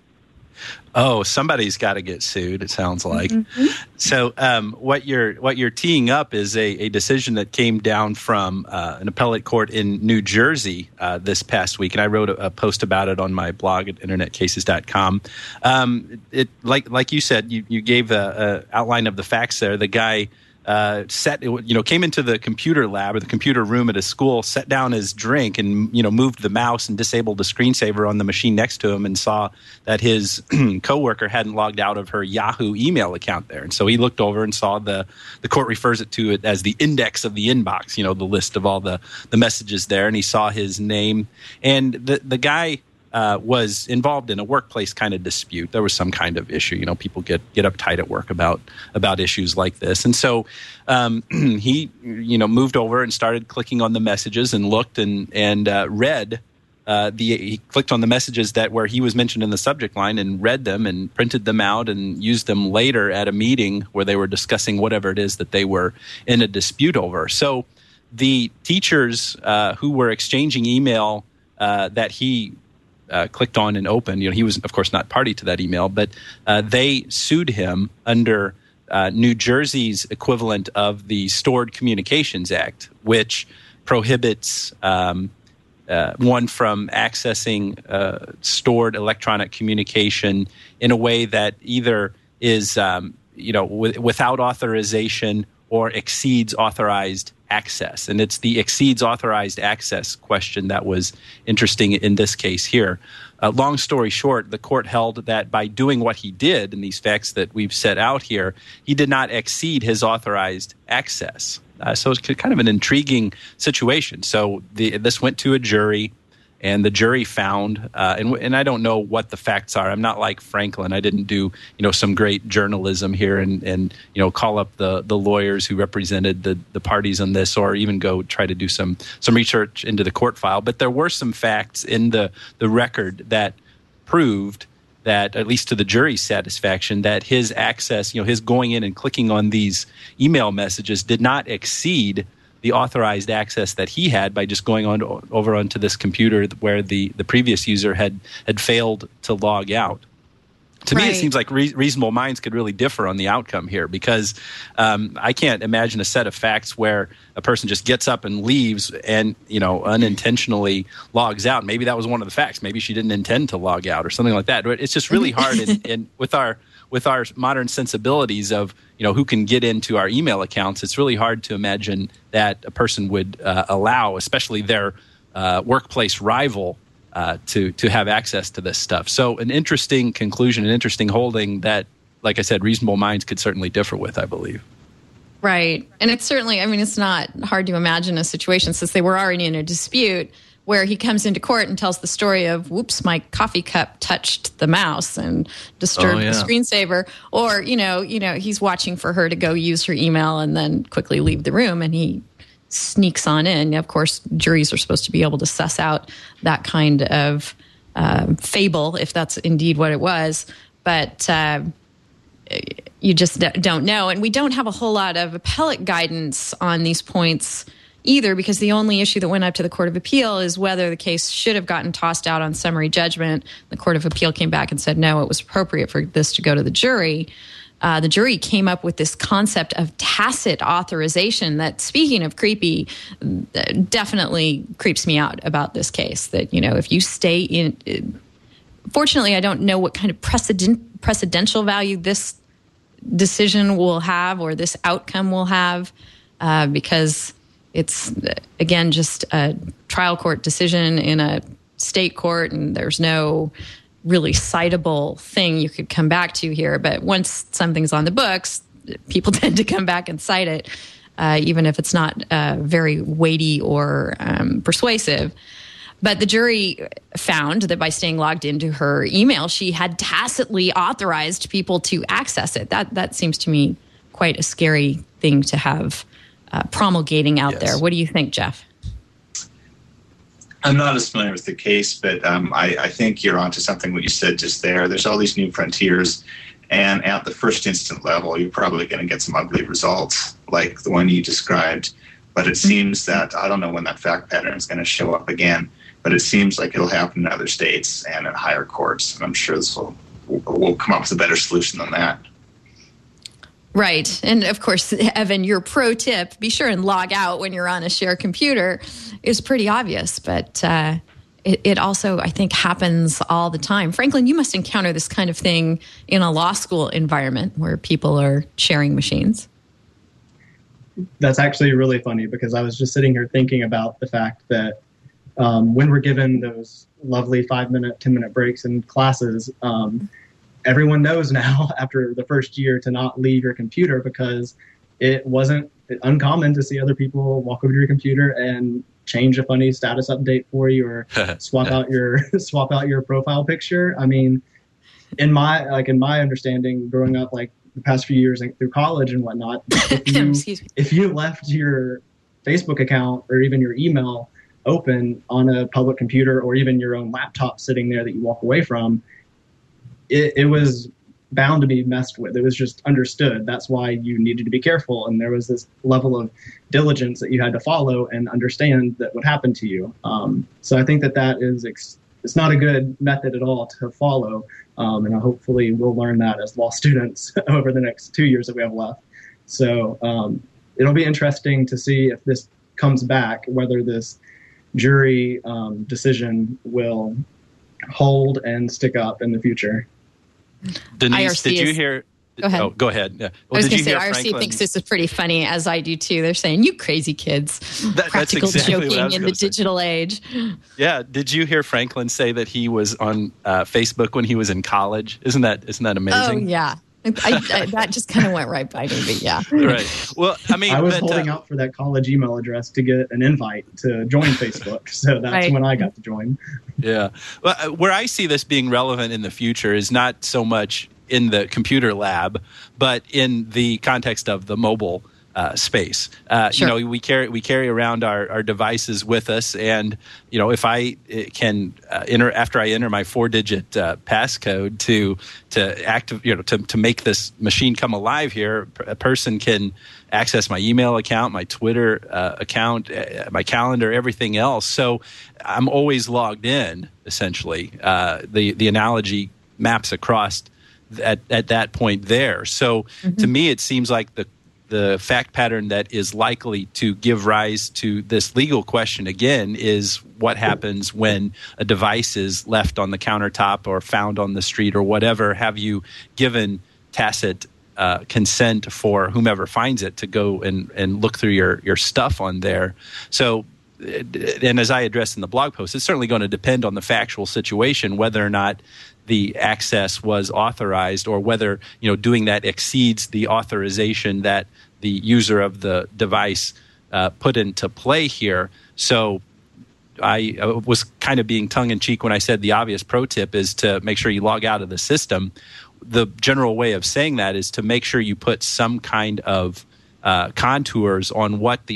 Oh, somebody's got to get sued, it sounds like. Mm-hmm. So um, what you're what you're teeing up is a, a decision that came down from uh, an appellate court in New Jersey uh, this past week, and I wrote a, a post about it on my blog at internet cases dot com. Um, it like like you said, you, you gave a, a outline of the facts there. The guy uh, set you know came into the computer lab or the computer room at a school, set down his drink, and you know moved the mouse and disabled the screensaver on the machine next to him, and saw that his coworker hadn't logged out of her Yahoo email account there. And so he looked over and saw the the court refers it to it as the index of the inbox, you know, the list of all the the messages there, and he saw his name, and the the guy Uh, was involved in a workplace kind of dispute. There was some kind of issue. You know, people get get uptight at work about about issues like this, and so um, he, you know, moved over and started clicking on the messages and looked and and uh, read uh, the. He clicked on the messages that where he was mentioned in the subject line and read them and printed them out and used them later at a meeting where they were discussing whatever it is that they were in a dispute over. So the teachers uh, who were exchanging email uh, that he Uh, clicked on and opened. You know, he was, of course, not party to that email, but uh, they sued him under uh, New Jersey's equivalent of the Stored Communications Act, which prohibits um, uh, one from accessing uh, stored electronic communication in a way that either is, um, you know, w- without authorization or exceeds authorized access. And it's the exceeds authorized access question that was interesting in this case here. Uh, long story short, the court held that by doing what he did in these facts that we've set out here, he did not exceed his authorized access. Uh, so it's kind of an intriguing situation. So the, this went to a jury, and the jury found, uh, and, and I don't know what the facts are. I'm not like Franklin. I didn't do, you know, some great journalism here and, and you know, call up the, the lawyers who represented the, the parties on this, or even go try to do some some research into the court file. But there were some facts in the, the record that proved that, at least to the jury's satisfaction, that his access, you know, his going in and clicking on these email messages did not exceed the authorized access that he had by just going on to, over onto this computer where the, the previous user had had failed to log out. To right. me, it seems like re- reasonable minds could really differ on the outcome here, because um, I can't imagine a set of facts where a person just gets up and leaves and, you know, unintentionally logs out. Maybe that was one of the facts. Maybe she didn't intend to log out or something like that. But it's just really hard in, in, with our with our modern sensibilities of, you know, who can get into our email accounts. It's really hard to imagine that a person would uh, allow, especially their uh, workplace rival, Uh, to to have access to this stuff. So an interesting conclusion, an interesting holding that, like I said, reasonable minds could certainly differ with, I believe. Right. And it's certainly, I mean, it's not hard to imagine a situation, since they were already in a dispute, where he comes into court and tells the story of, whoops, my coffee cup touched the mouse and disturbed oh, yeah. the screensaver. Or, you know, you know, he's watching for her to go use her email and then quickly leave the room, and he sneaks on in. Of course, juries are supposed to be able to suss out that kind of uh, fable, if that's indeed what it was. But uh, you just don't know. And we don't have a whole lot of appellate guidance on these points either, because the only issue that went up to the Court of Appeal is whether the case should have gotten tossed out on summary judgment. The Court of Appeal came back and said, no, it was appropriate for this to go to the jury. Uh, the jury came up with this concept of tacit authorization that, speaking of creepy, definitely creeps me out about this case. That, you know, if you stay in... Fortunately, I don't know what kind of precedent, precedential value this decision will have or this outcome will have, uh, because it's, again, just a trial court decision in a state court, and there's no really citable thing you could come back to here. But once something's on the books, people tend to come back and cite it, uh, even if it's not uh, very weighty or um, persuasive. But the jury found that by staying logged into her email, she had tacitly authorized people to access it. That that seems to me quite a scary thing to have uh, promulgating out Yes. there. What do you think, Jeff? I'm not as familiar with the case, but um, I, I think you're onto something what you said just there. There's all these new frontiers, and at the first instant level, you're probably going to get some ugly results like the one you described. But it seems that, I don't know when that fact pattern is going to show up again, but it seems like it'll happen in other states and in higher courts. And I'm sure this will, we'll come up with a better solution than that. Right. And of course, Evan, your pro tip, be sure and log out when you're on a shared computer, is pretty obvious. But uh, it, it also, I think, happens all the time. Franklin, you must encounter this kind of thing in a law school environment where people are sharing machines. That's actually really funny, because I was just sitting here thinking about the fact that um, when we're given those lovely five-minute, ten-minute breaks in classes, um, everyone knows now after the first year to not leave your computer, because it wasn't uncommon to see other people walk over to your computer and change a funny status update for you, or swap out your swap out your profile picture. I mean, in my like in my understanding, growing up, like the past few years like, through college and whatnot, if you, Excuse me. if you left your Facebook account or even your email open on a public computer, or even your own laptop sitting there that you walk away from, it, it was bound to be messed with. It was just understood. That's why you needed to be careful. And there was this level of diligence that you had to follow and understand that would happen to you. Um, so I think that that is, ex- it's not a good method at all to follow. Um, and hopefully we'll learn that as law students over the next two years that we have left. So um, it'll be interesting to see if this comes back, whether this jury um, decision will hold and stick up in the Denise, I R C did you is- hear? Go ahead. Oh, go ahead. Yeah. I Well, was did going you to say, hear I R C Franklin- thinks this is pretty funny, as I do too. They're saying, you crazy kids. That- that's Practical exactly what I joking was in gonna the say. digital age. Yeah. Did you hear Franklin say that he was on uh, Facebook when he was in college? Isn't that isn't that Oh, amazing? yeah. I, I, that just kind of went right by me, but yeah. Right. Well, I mean, I was but, holding uh, out for that college email address to get an invite to join Facebook. So that's Right. when I got to join. Yeah. Well, uh, where I see this being relevant in the future is not so much in the computer lab, but in the context of the mobile uh, space. Uh, Sure. You know, we carry we carry around our, our devices with us, and you know, if I uh, can uh, enter after I enter my four-digit uh, passcode to to active, you know, to to make this machine come alive here, a person can access my email account, my Twitter uh, account, uh, my calendar, everything else. So I'm always logged in. Essentially, uh, the the analogy maps across at at that point there. So Mm-hmm. to me, it seems like the the fact pattern that is likely to give rise to this legal question again is what happens when a device is left on the countertop or found on the street or whatever. Have you given tacit uh, consent for whomever finds it to go and, and look through your, your stuff on there? So, and as I addressed in the blog post, it's certainly going to depend on the factual situation, whether or not the access was authorized or whether, you know, doing that exceeds the authorization that the user of the device uh, put into play here. So I uh, was kind of being tongue-in-cheek when I said the obvious pro tip is to make sure you log out of the system. The general way of saying that is to make sure you put some kind of uh, contours on what the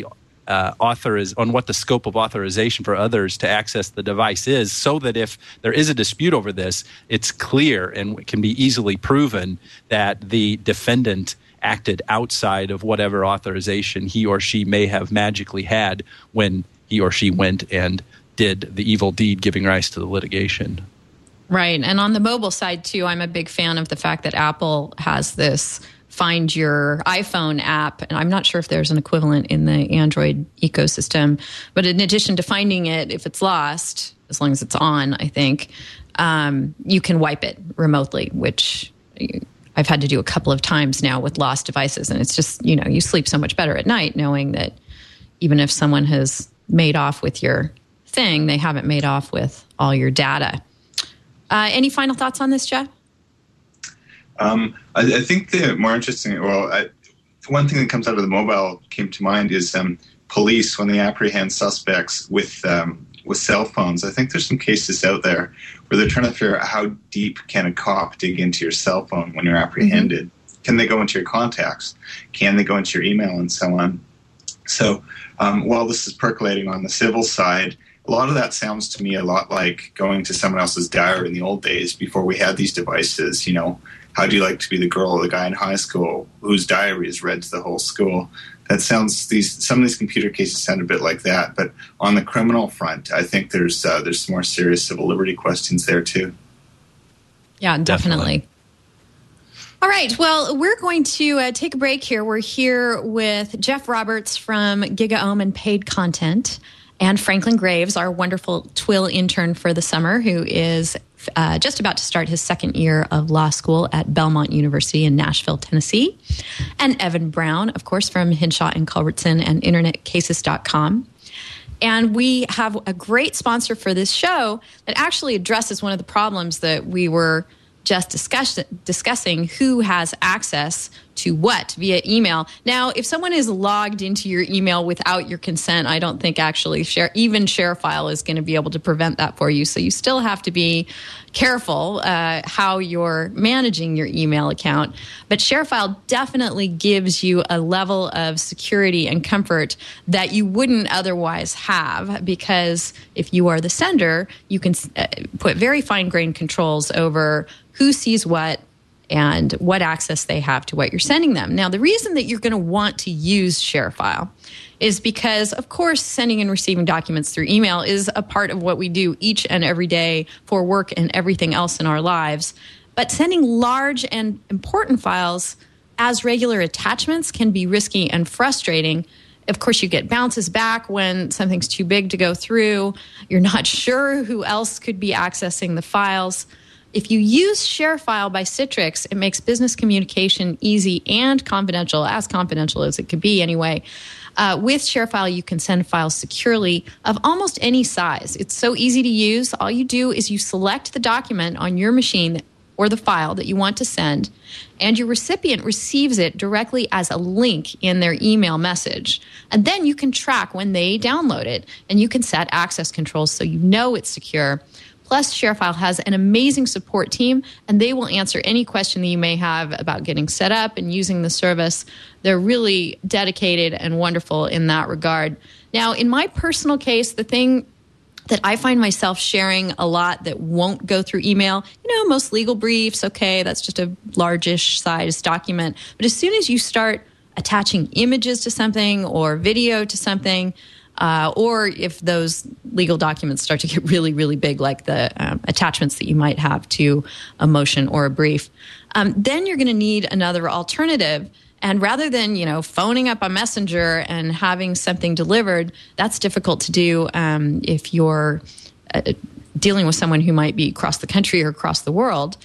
uh, authoriz- on what the scope of authorization for others to access the device is, so that if there is a dispute over this, it's clear and can be easily proven that the defendant acted outside of whatever authorization he or she may have magically had when he or she went and did the evil deed giving rise to the litigation. Right. And on the mobile side, too, I'm a big fan of the fact that Apple has this Find Your iPhone app. And I'm not sure if there's an equivalent in the Android ecosystem. But in addition to finding it, if it's lost, as long as it's on, I think, um, you can wipe it remotely, which I've had to do a couple of times now with lost devices. And it's just, you know, you sleep so much better at night knowing that even if someone has made off with your thing, they haven't made off with all your data. Uh, any final thoughts on this, Jeff? Um, I, I think the more interesting, well, I, one thing that comes out of the mobile came to mind is um, police when they apprehend suspects with um, with cell phones. I think there's some cases out there where they're trying to figure out how deep can a cop dig into your cell phone when you're apprehended. Mm-hmm. Can they go into your contacts? Can they go into your email and so on? So um, while this is percolating on the civil side, a lot of that sounds to me a lot like going to someone else's diary in the old days before we had these devices. You know, how do you like to be the girl or the guy in high school whose diary is read to the whole school? That sounds, these some of these computer cases sound a bit like that. But on the criminal front, I think there's uh, there's some more serious civil liberty questions there too. Yeah, definitely. definitely. All right. Well, we're going to uh, take a break here. We're here with Jeff Roberts from GigaOM and Paid Content, and Franklin Graves, our wonderful Twill intern for the summer, who is uh, just about to start his second year of law school at Belmont University in Nashville, Tennessee. And Evan Brown, of course, from Hinshaw and Culbertson and internet cases dot com. And we have a great sponsor for this show that actually addresses one of the problems that we were just discuss- discussing, who has access to what via email. Now, if someone is logged into your email without your consent, I don't think actually share, even ShareFile is going to be able to prevent that for you. So you still have to be careful uh, how you're managing your email account. But ShareFile definitely gives you a level of security and comfort that you wouldn't otherwise have, because if you are the sender, you can uh, put very fine-grained controls over who sees what and what access they have to what you're sending them. Now, the reason that you're going to want to use ShareFile is because, of course, sending and receiving documents through email is a part of what we do each and every day for work and everything else in our lives. But sending large and important files as regular attachments can be risky and frustrating. Of course, you get bounces back when something's too big to go through. You're not sure who else could be accessing the files. If you use ShareFile by Citrix, it makes business communication easy and confidential, as confidential as it could be anyway. Uh, with ShareFile, you can send files securely of almost any size. It's so easy to use. All you do is you select the document on your machine or the file that you want to send, and your recipient receives it directly as a link in their email message. And then you can track when they download it, and you can set access controls so you know it's secure. Plus, ShareFile has an amazing support team, and they will answer any question that you may have about getting set up and using the service. They're really dedicated and wonderful in that regard. Now, in my personal case, the thing that I find myself sharing a lot that won't go through email, you know, most legal briefs, okay, that's just a largish size document. But as soon as you start attaching images to something or video to something, Uh, or if those legal documents start to get really, really big, like the um, attachments that you might have to a motion or a brief, um, then you're going to need another alternative. And rather than, you know, phoning up a messenger and having something delivered, that's difficult to do um, if you're uh, dealing with someone who might be across the country or across the world.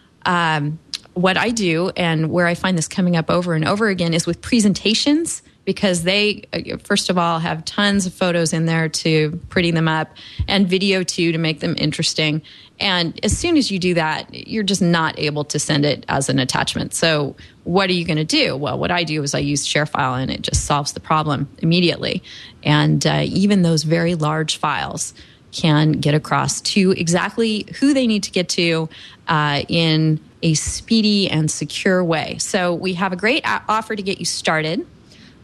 Um, what I do, and where I find this coming up over and over again, is with presentations, because they, first of all, have tons of photos in there to pretty them up, and video, too, to make them interesting. And as soon as you do that, you're just not able to send it as an attachment. So what are you going to do? Well, what I do is I use ShareFile, and it just solves the problem immediately. And uh, even those very large files can get across to exactly who they need to get to uh, in a speedy and secure way. So we have a great a- offer to get you started.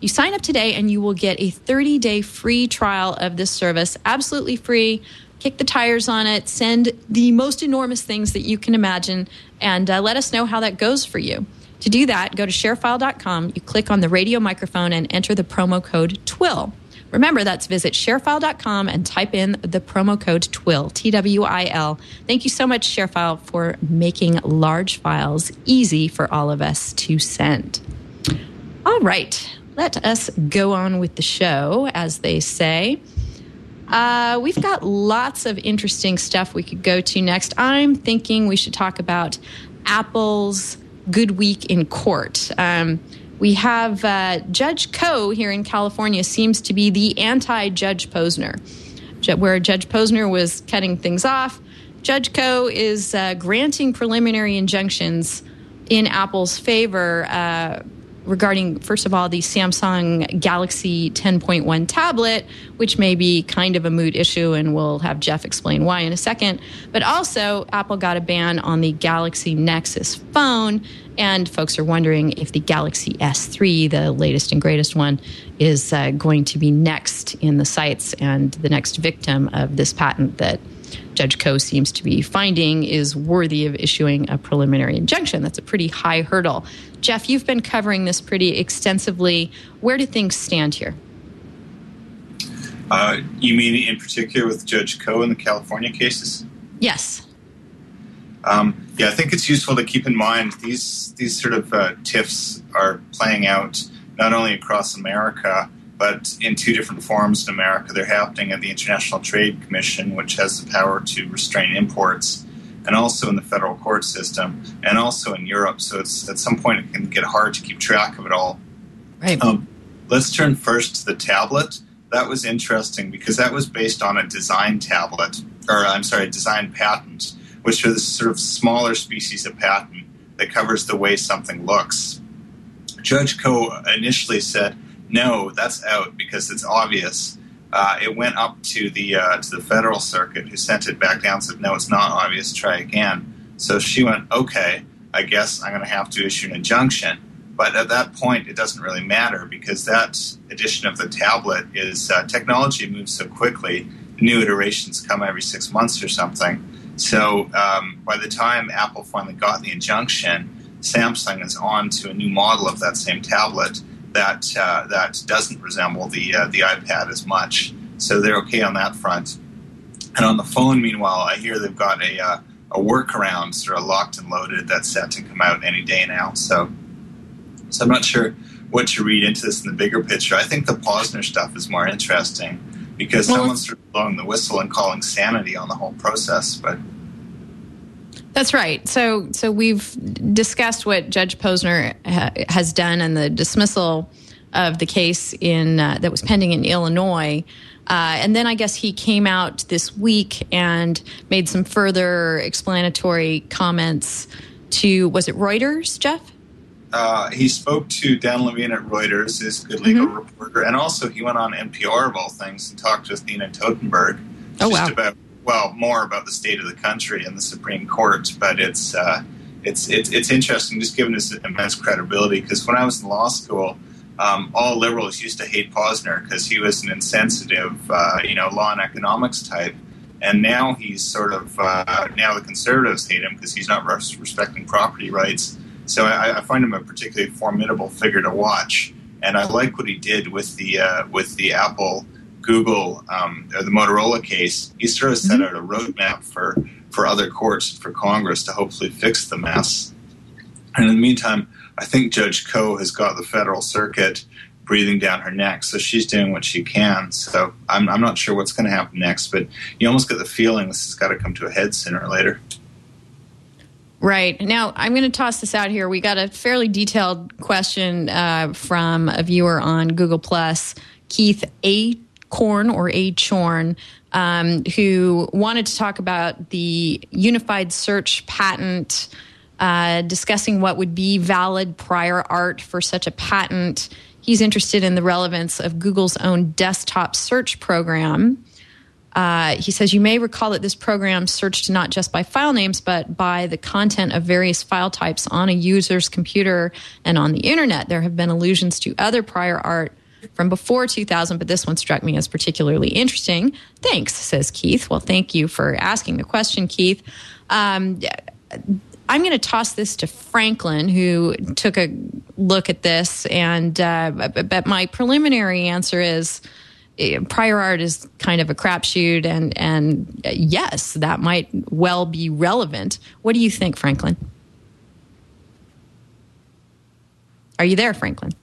You sign up today and you will get a thirty-day free trial of this service, absolutely free. Kick the tires on it, send the most enormous things that you can imagine, and uh, let us know how that goes for you. To do that, go to sharefile dot com, you click on the radio microphone and enter the promo code T W I L. Remember, that's visit sharefile dot com and type in the promo code T W I L, T W I L. Thank you so much, ShareFile, for making large files easy for all of us to send. All right, let us go on with the show, as they say. Uh, we've got lots of interesting stuff we could go to next. I'm thinking we should talk about Apple's Good Week in Court. Um, we have uh, Judge Koh here in California seems to be the anti-Judge Posner. Where Judge Posner was cutting things off, Judge Koh is uh, granting preliminary injunctions in Apple's favor uh, regarding, first of all, the Samsung Galaxy ten point one tablet, which may be kind of a moot issue, and we'll have Jeff explain why in a second. But also, Apple got a ban on the Galaxy Nexus phone, and folks are wondering if the Galaxy S three, the latest and greatest one, is uh, going to be next in the sights and the next victim of this patent that Judge Koh seems to be finding is worthy of issuing a preliminary injunction. That's a pretty high hurdle. Jeff, you've been covering this pretty extensively. Where do things stand here? Uh, you mean in particular with Judge Koh in the California cases? Yes. Um, yeah, I think it's useful to keep in mind these these sort of uh, tiffs are playing out not only across America, but in two different forms in America. They're happening at the International Trade Commission, which has the power to restrain imports, and also in the federal court system, and also in Europe. So it's at some point it can get hard to keep track of it all. Right. Um, let's turn first to the tablet. That was interesting because that was based on a design tablet, or I'm sorry, a design patent, which are this sort of smaller species of patent that covers the way something looks. Judge Koh initially said, no, that's out because it's obvious. Uh, it went up to the uh, to the Federal Circuit, who sent it back down and said, no, it's not obvious, try again. So she went, okay, I guess I'm going to have to issue an injunction. But at that point, it doesn't really matter because that edition of the tablet is uh, technology moves so quickly. New iterations come every six months or something. So um, by the time Apple finally got the injunction, Samsung is on to a new model of that same tablet that uh, that doesn't resemble the uh, the iPad as much. So they're okay on that front. And on the phone, meanwhile, I hear they've got a uh, a workaround sort of locked and loaded that's set to come out any day now. So, so I'm not sure what to read into this in the bigger picture. I think the Posner stuff is more interesting because well, someone's sort of blowing the whistle and calling sanity on the whole process. But that's right. So, so we've discussed what Judge Posner ha- has done and the dismissal of the case in uh, that was pending in Illinois. Uh, and then I guess he came out this week and made some further explanatory comments to, was it Reuters, Jeff? Uh, he spoke to Dan Levine at Reuters, his good legal mm-hmm. reporter, and also he went on N P R of all things and talked with Nina Totenberg oh, just wow. about, well, more about the state of the country and the Supreme Court. But it's uh, it's, it's it's interesting, just given his immense credibility, because when I was in law school, Um, all liberals used to hate Posner because he was an insensitive, uh, you know, law and economics type. And now he's sort of, uh, now the conservatives hate him because he's not res- respecting property rights. So I, I find him a particularly formidable figure to watch. And I like what he did with the uh, with the Apple, Google, um, or the Motorola case. He sort of set mm-hmm. out a roadmap for, for other courts, for Congress to hopefully fix the mess. And in the meantime, I think Judge Koh has got the Federal Circuit breathing down her neck, so she's doing what she can. So I'm, I'm not sure what's going to happen next, but you almost get the feeling this has got to come to a head sooner or later. Right. Now, I'm going to toss this out here. We got a fairly detailed question uh, from a viewer on Google Plus, Keith Acorn or Achorn, um, who wanted to talk about the unified search patent, Uh, discussing what would be valid prior art for such a patent. He's interested in the relevance of Google's own desktop search program. Uh, he says, you may recall that this program searched not just by file names, but by the content of various file types on a user's computer and on the internet. There have been allusions to other prior art from before two thousand, but this one struck me as particularly interesting. Thanks, says Keith. Well, thank you for asking the question, Keith. Um, I'm going to toss this to Franklin, who took a look at this, and uh, but my preliminary answer is prior art is kind of a crapshoot, and and yes, that might well be relevant. What do you think, Franklin? Are you there, Franklin?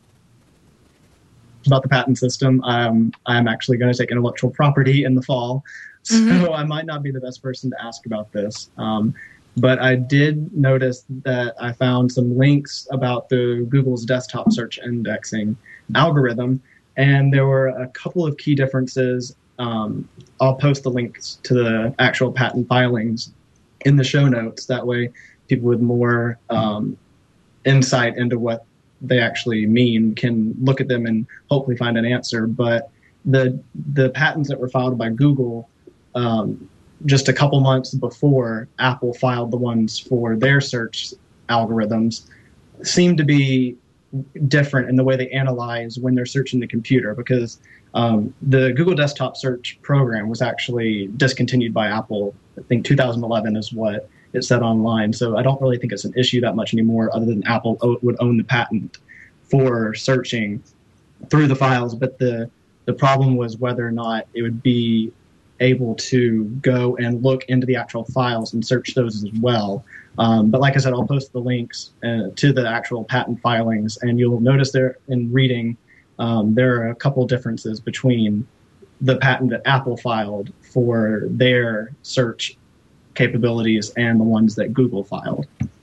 About the patent system, um, I'm actually going to take intellectual property in the fall, so mm-hmm. I might not be the best person to ask about this. Um, but I did notice that I found some links about the Google's desktop search indexing algorithm, and there were a couple of key differences. Um, I'll post the links to the actual patent filings in the show notes. That way, people with more um, insight into what they actually mean can look at them and hopefully find an answer. But the the patents that were filed by Google um, just a couple months before Apple filed the ones for their search algorithms seem to be different in the way they analyze when they're searching the computer, because um, the Google Desktop Search program was actually discontinued by Apple. I think two thousand eleven is what it said online. So I don't really think it's an issue that much anymore, other than Apple o- would own the patent for searching through the files. But the, the problem was whether or not it would be able to go and look into the actual files and search those as well. Um, but like I said, I'll post the links uh, to the actual patent filings, and you'll notice there in reading, um, there are a couple differences between the patent that Apple filed for their search capabilities and the ones that Google filed.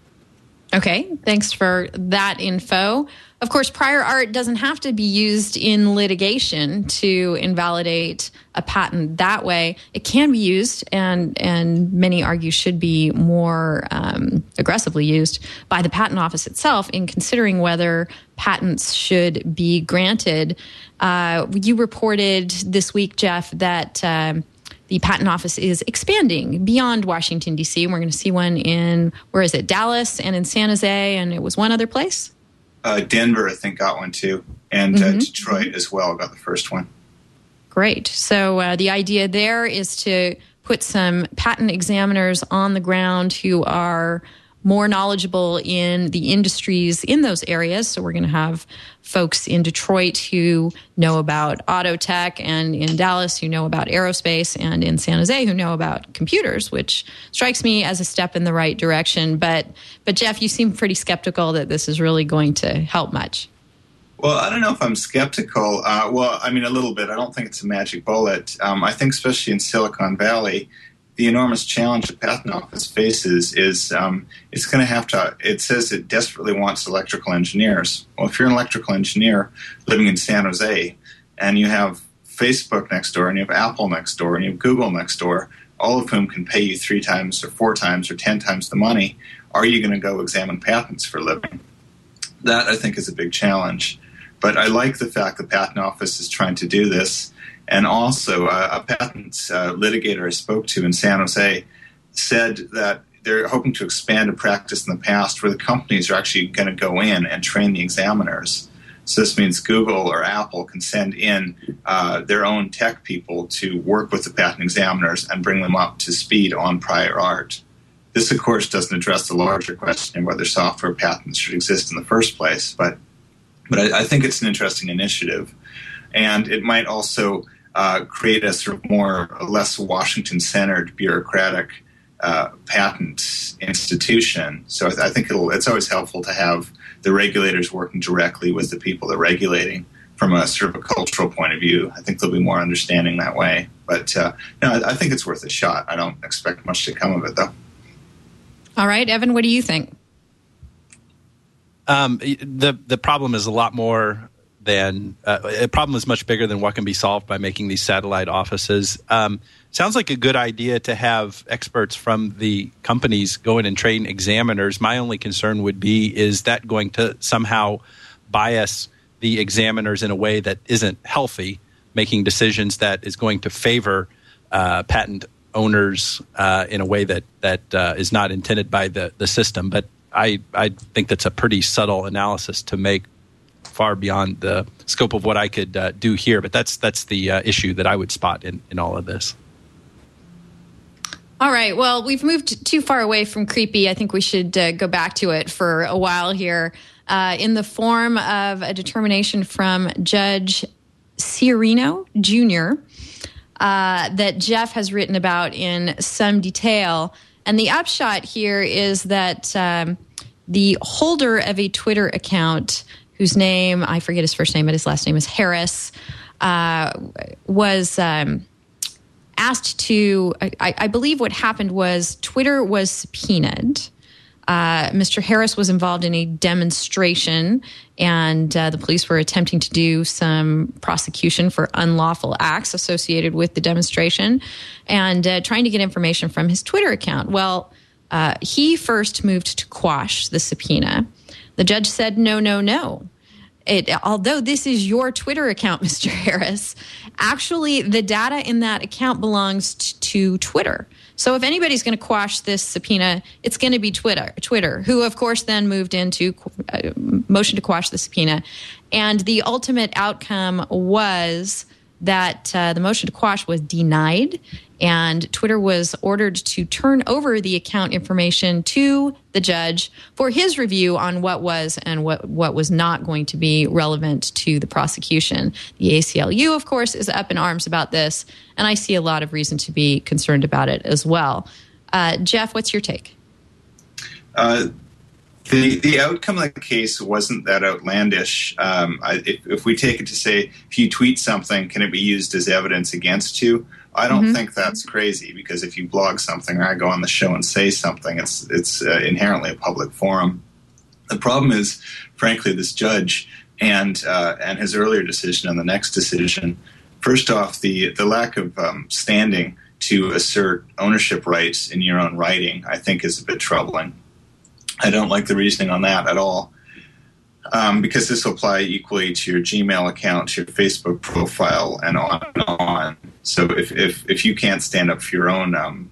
Okay, thanks for that info. Of course, prior art doesn't have to be used in litigation to invalidate a patent that way. It can be used, and and many argue should be more um, aggressively used by the Patent Office itself in considering whether patents should be granted. Uh, you reported this week, Jeff, that um, the Patent Office is expanding beyond Washington, D C, and we're going to see one in, where is it, Dallas and in San Jose, and it was one other place? Uh, Denver, I think, got one too, and mm-hmm. uh, Detroit as well got the first one. Great. So uh, the idea there is to put some patent examiners on the ground who are more knowledgeable in the industries in those areas. So we're going to have folks in Detroit who know about auto tech, and in Dallas who know about aerospace, and in San Jose who know about computers, which strikes me as a step in the right direction. But, but Jeff, you seem pretty skeptical that this is really going to help much. Well, I don't know if I'm skeptical. Uh, well, I mean, a little bit. I don't think it's a magic bullet. Um, I think especially in Silicon Valley, the enormous challenge the Patent Office faces is um, it's going to have to, it says it desperately wants electrical engineers. Well, if you're an electrical engineer living in San Jose and you have Facebook next door and you have Apple next door and you have Google next door, all of whom can pay you three times or four times or ten times the money, are you going to go examine patents for a living? That, I think, is a big challenge. But I like the fact the Patent Office is trying to do this. And also, uh, a patent uh, litigator I spoke to in San Jose said that they're hoping to expand a practice in the past where the companies are actually going to go in and train the examiners. So this means Google or Apple can send in uh, their own tech people to work with the patent examiners and bring them up to speed on prior art. This, of course, doesn't address the larger question of whether software patents should exist in the first place, but but I, I think it's an interesting initiative. And it might also uh, create a sort of more, less Washington-centered, bureaucratic uh, patent institution. So I, th- I think it'll, it's always helpful to have the regulators working directly with the people they're regulating from a sort of a cultural point of view. I think there'll be more understanding that way. But uh, no, I, I think it's worth a shot. I don't expect much to come of it, though. All right, Evan, what do you think? Um, the the problem is a lot more than uh, a problem is much bigger than what can be solved by making these satellite offices. Um, sounds like a good idea to have experts from the companies go in and train examiners. My only concern would be, is that going to somehow bias the examiners in a way that isn't healthy, making decisions that is going to favor uh, patent owners uh, in a way that that uh, is not intended by the the system. But I I think that's a pretty subtle analysis to make, far beyond the scope of what I could uh, do here. But that's that's the uh, issue that I would spot in, in all of this. All right. Well, we've moved too far away from creepy. I think we should uh, go back to it for a while here, uh, in the form of a determination from Judge Ciarino Junior uh, that Jeff has written about in some detail. And the upshot here is that um, the holder of a Twitter account, whose name, I forget his first name, but his last name is Harris, uh, was um, asked to, I, I believe what happened was Twitter was subpoenaed. Uh, Mister Harris was involved in a demonstration, and uh, the police were attempting to do some prosecution for unlawful acts associated with the demonstration and uh, trying to get information from his Twitter account. Well, uh, he first moved to quash the subpoena. The judge said, no, no, no. It, although this is your Twitter account, Mister Harris, actually the data in that account belongs t- to Twitter. So if anybody's going to quash this subpoena, it's going to be Twitter, Twitter, who, of course, then moved into uh, motion to quash the subpoena. And the ultimate outcome was that uh, the motion to quash was denied, and Twitter was ordered to turn over the account information to the judge for his review on what was and what, what was not going to be relevant to the prosecution. The A C L U, of course, is up in arms about this, and I see a lot of reason to be concerned about it as well. Uh, Jeff, what's your take? Uh, the the outcome of the case wasn't that outlandish. Um, I, if, if we take it to say, if you tweet something, can it be used as evidence against you? I don't mm-hmm. think that's crazy, because if you blog something or I go on the show and say something, it's it's uh, inherently a public forum. The problem is, frankly, this judge and uh, and his earlier decision and the next decision. First off, the the lack of um, standing to assert ownership rights in your own writing, I think, is a bit troubling. I don't like the reasoning on that at all, um, because this will apply equally to your Gmail account, to your Facebook profile, and on and on. So if if, if you can't stand up for your own um,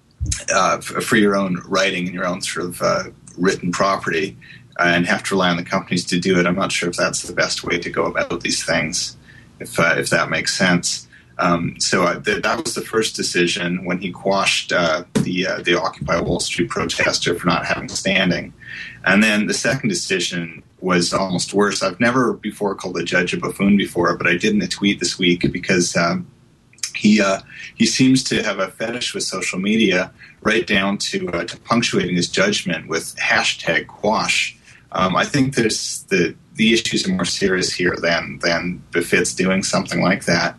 uh, for your own writing and your own sort of uh, written property, uh, and have to rely on the companies to do it, I'm not sure if that's the best way to go about these things. If uh, if that makes sense. Um, so uh, th- that was the first decision when he quashed uh, the uh, the Occupy Wall Street protester for not having standing. And then the second decision was almost worse. I've never before called a judge a buffoon before, but I did in a tweet this week because um, he uh, he seems to have a fetish with social media, right down to, uh, to punctuating his judgment with hashtag quash. Um, I think there's the the issues are more serious here than than befits doing something like that.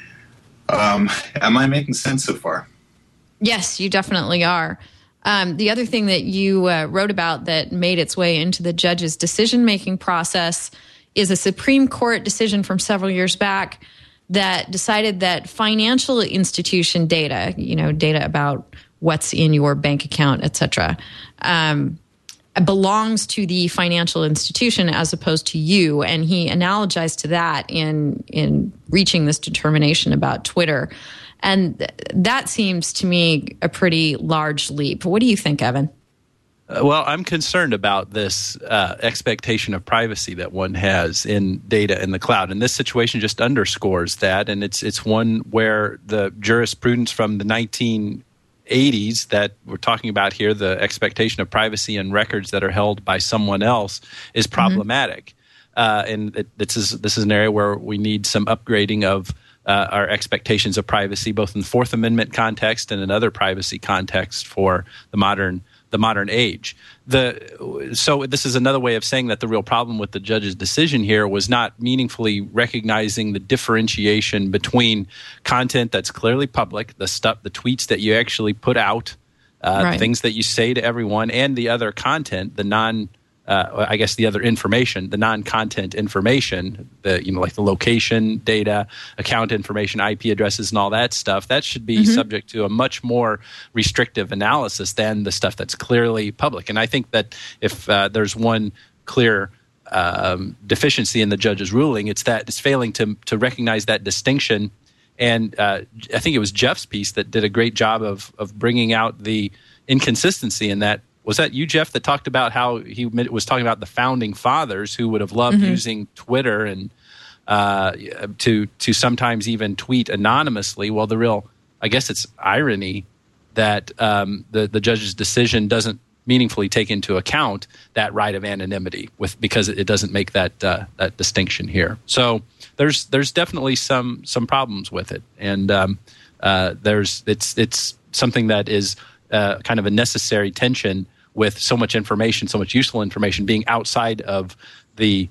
Um, am I making sense so far? Yes, you definitely are. Um, the other thing that you uh, wrote about that made its way into the judge's decision-making process is a Supreme Court decision from several years back that decided that financial institution data, you know, data about what's in your bank account, et cetera, um, belongs to the financial institution as opposed to you. And he analogized to that in in reaching this determination about Twitter. And th- that seems to me a pretty large leap. What do you think, Evan? Uh, well, I'm concerned about this uh, expectation of privacy that one has in data in the cloud. And this situation just underscores that. And it's it's one where the jurisprudence from the nineteen eighties that we're talking about here, the expectation of privacy and records that are held by someone else, is problematic. Mm-hmm. Uh, and it, this is this is an area where we need some upgrading of uh, our expectations of privacy, both in the Fourth Amendment context and in other privacy context for the modern the modern age. The so this is another way of saying that the real problem with the judge's decision here was not meaningfully recognizing the differentiation between content that's clearly public, the stuff, the tweets that you actually put out, uh, right. things that you say to everyone, and the other content, the non, uh, I guess the other information, the non-content information, the you know like the location data, account information, I P addresses, and all that stuff. That should be mm-hmm. subject to a much more restrictive analysis than the stuff that's clearly public. And I think that if uh, there's one clear um, deficiency in the judge's ruling, it's that it's failing to to recognize that distinction And uh, I think it was Jeff's piece that did a great job of of bringing out the inconsistency in that. Was that you, Jeff, that talked about how he was talking about the founding fathers who would have loved mm-hmm. using Twitter and uh, to to sometimes even tweet anonymously? Well, the real, I guess it's irony that um, the, the judge's decision doesn't meaningfully take into account that right of anonymity with because it doesn't make that uh, that distinction here. So there's there's definitely some some problems with it, and um, uh, there's it's it's something that is uh, kind of a necessary tension with so much information, so much useful information being outside of the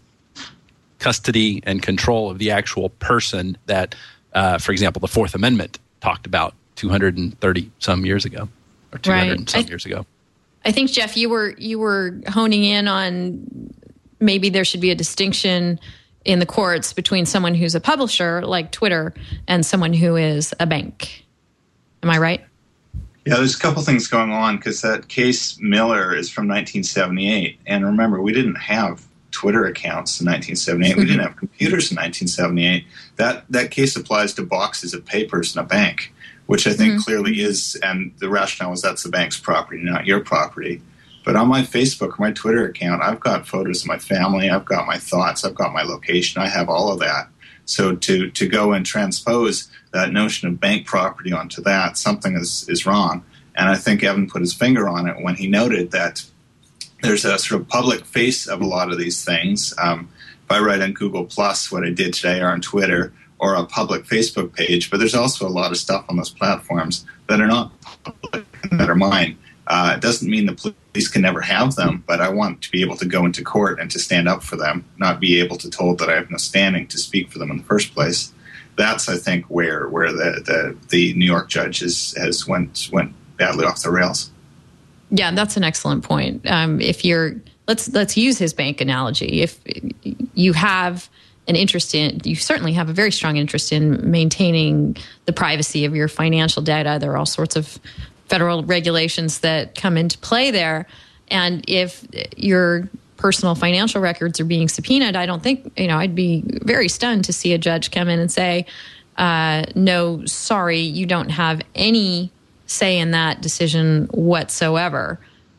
custody and control of the actual person that, uh, for example, the Fourth Amendment talked about two hundred thirty some years ago, or two hundred right. some I, years ago. I think, Jeff, you were you were honing in on maybe there should be a distinction in the courts between someone who's a publisher like Twitter and someone who is a bank. Am I right? Yeah, there's a couple things going on because that case Miller is from nineteen seventy-eight. And remember, we didn't have Twitter accounts in nineteen seventy-eight. We didn't have computers in nineteen seventy-eight. That that case applies to boxes of papers in a bank, which I think mm-hmm. clearly is, and the rationale is that's the bank's property, not your property. But on my Facebook or my Twitter account, I've got photos of my family, I've got my thoughts, I've got my location, I have all of that. So to, to go and transpose that notion of bank property onto that, something is, is wrong. And I think Evan put his finger on it when he noted that there's a sort of public face of a lot of these things. Um, if I write on Google Plus what I did today or on Twitter or a public Facebook page, but there's also a lot of stuff on those platforms that are not public and that are mine. Uh, it doesn't mean the police can never have them, but I want to be able to go into court and to stand up for them, not be able to told that I have no standing to speak for them in the first place. That's, I think, where where the the, the New York judge is, has went went badly off the rails. Yeah, that's an excellent point. Um, if you're let's let's use his bank analogy. If you have an interest in, you certainly have a very strong interest in maintaining the privacy of your financial data. There are all sorts of federal regulations that come into play there. And if your personal financial records are being subpoenaed, I don't think, you know, I'd be very stunned to see a judge come in and say, uh, no, sorry, you don't have any say in that decision whatsoever.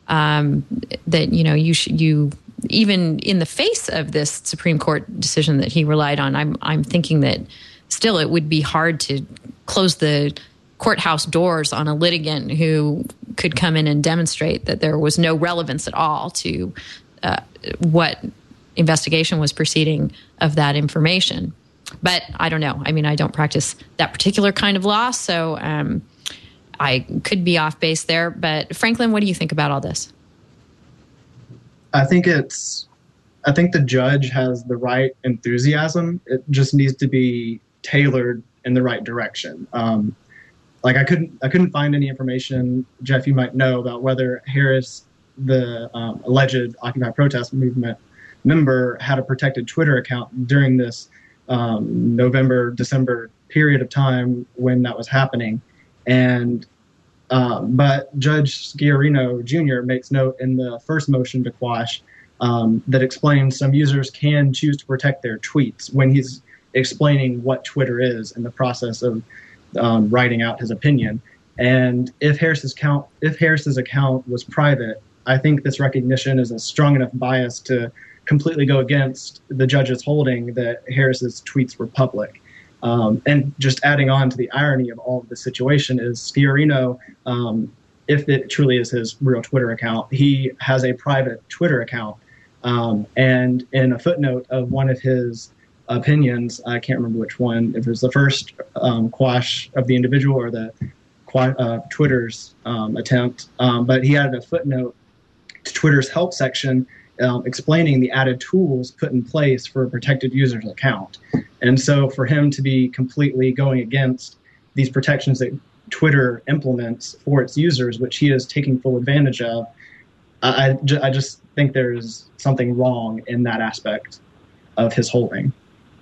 Um, that, you know, you should, you, even in the face of this Supreme Court decision that he relied on, I'm, I'm thinking that still it would be hard to close the courthouse doors on a litigant who could come in and demonstrate that there was no relevance at all to uh, what investigation was proceeding of that information. But I don't know. I mean, I don't practice that particular kind of law, so um, I could be off base there. But Franklin, what do you think about all this? I think it's, I think the judge has the right enthusiasm. It just needs to be tailored in the right direction. Um, Like I couldn't, I couldn't find any information, Jeff, you might know about whether Harris, the um, alleged Occupy protest movement member, had a protected Twitter account during this um, November, December period of time when that was happening. And um, but Judge Sciarrino Junior makes note in the first motion to quash um, that explains some users can choose to protect their tweets when he's explaining what Twitter is in the process of Um, writing out his opinion. And if Harris's account, if Harris's account was private, I think this recognition is a strong enough bias to completely go against the judge's holding that Harris's tweets were public. Um, and just adding on to the irony of all of the situation is Sciarrino, um, if it truly is his real Twitter account, he has a private Twitter account. Um, and in a footnote of one of his opinions, I can't remember which one, if it was the first um, quash of the individual or the uh, Twitter's um, attempt, um, but he added a footnote to Twitter's help section um, explaining the added tools put in place for a protected user's account. And so for him to be completely going against these protections that Twitter implements for its users, which he is taking full advantage of, I, I, ju- I just think there's something wrong in that aspect of his holding.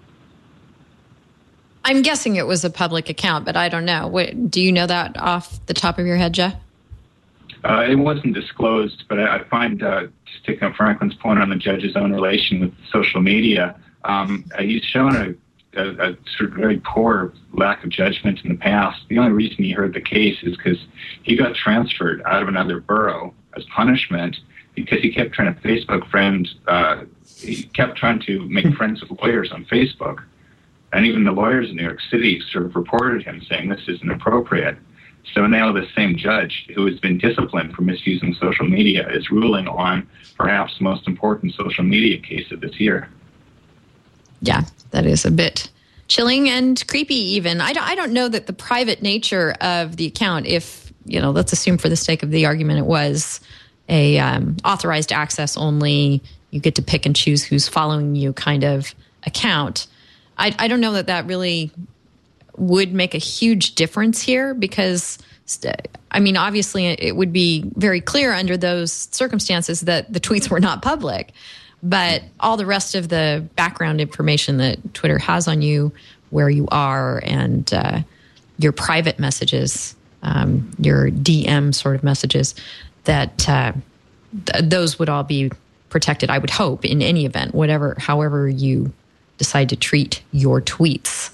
I'm guessing it was a public account, but I don't know. What, do you know that off the top of your head, Jeff? Uh, it wasn't disclosed, but I, I find, uh, just taking up Franklin's point on the judge's own relation with social media, um, he's shown a a, a sort of very poor lack of judgment in the past. The only reason he heard the case is because he got transferred out of another borough as punishment because he kept trying to Facebook friend, uh, he kept trying to make friends with lawyers on Facebook. And even the lawyers in New York City sort of reported him saying this isn't appropriate. So now the same judge who has been disciplined for misusing social media is ruling on perhaps the most important social media case of this year. Yeah, that is a bit chilling and creepy even. I don't, I don't know that the private nature of the account, if, you know, let's assume for the sake of the argument it was a um, authorized access only, you get to pick and choose who's following you kind of account. I, I don't know that that really would make a huge difference here because, I mean, obviously it would be very clear under those circumstances that the tweets were not public. But all the rest of the background information that Twitter has on you, where you are, and uh, your private messages, um, your D M sort of messages, that uh, th- those would all be protected, I would hope, in any event, whatever, however you decide to treat your tweets.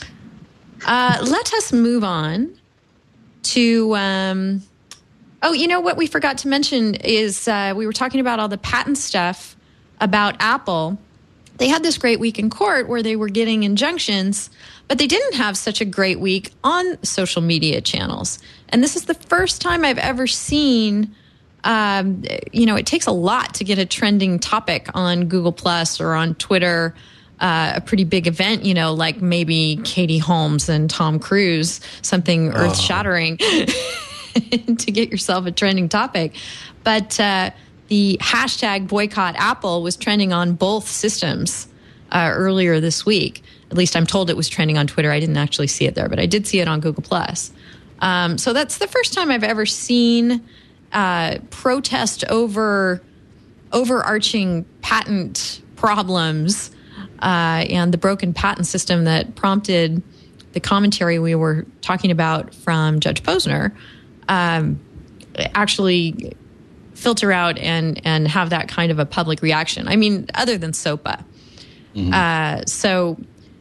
Uh, let us move on to... Um, oh, you know what we forgot to mention is uh, we were talking about all the patent stuff about Apple. They had this great week in court where they were getting injunctions, but they didn't have such a great week on social media channels. And this is the first time I've ever seen, um, you know, it takes a lot to get a trending topic on Google Plus or on Twitter, uh, a pretty big event, you know, like maybe Katie Holmes and Tom Cruise, something oh. earth-shattering to get yourself a trending topic. But uh, the hashtag boycott Apple was trending on both systems uh, earlier this week. At least I'm told it was trending on Twitter. I didn't actually see it there, but I did see it on Google Plus. Um, so that's the first time I've ever seen uh, protest over overarching patent problems uh, and the broken patent system that prompted the commentary we were talking about from Judge Posner um, actually filter out and and have that kind of a public reaction. I mean, other than SOPA. Mm-hmm. Uh, so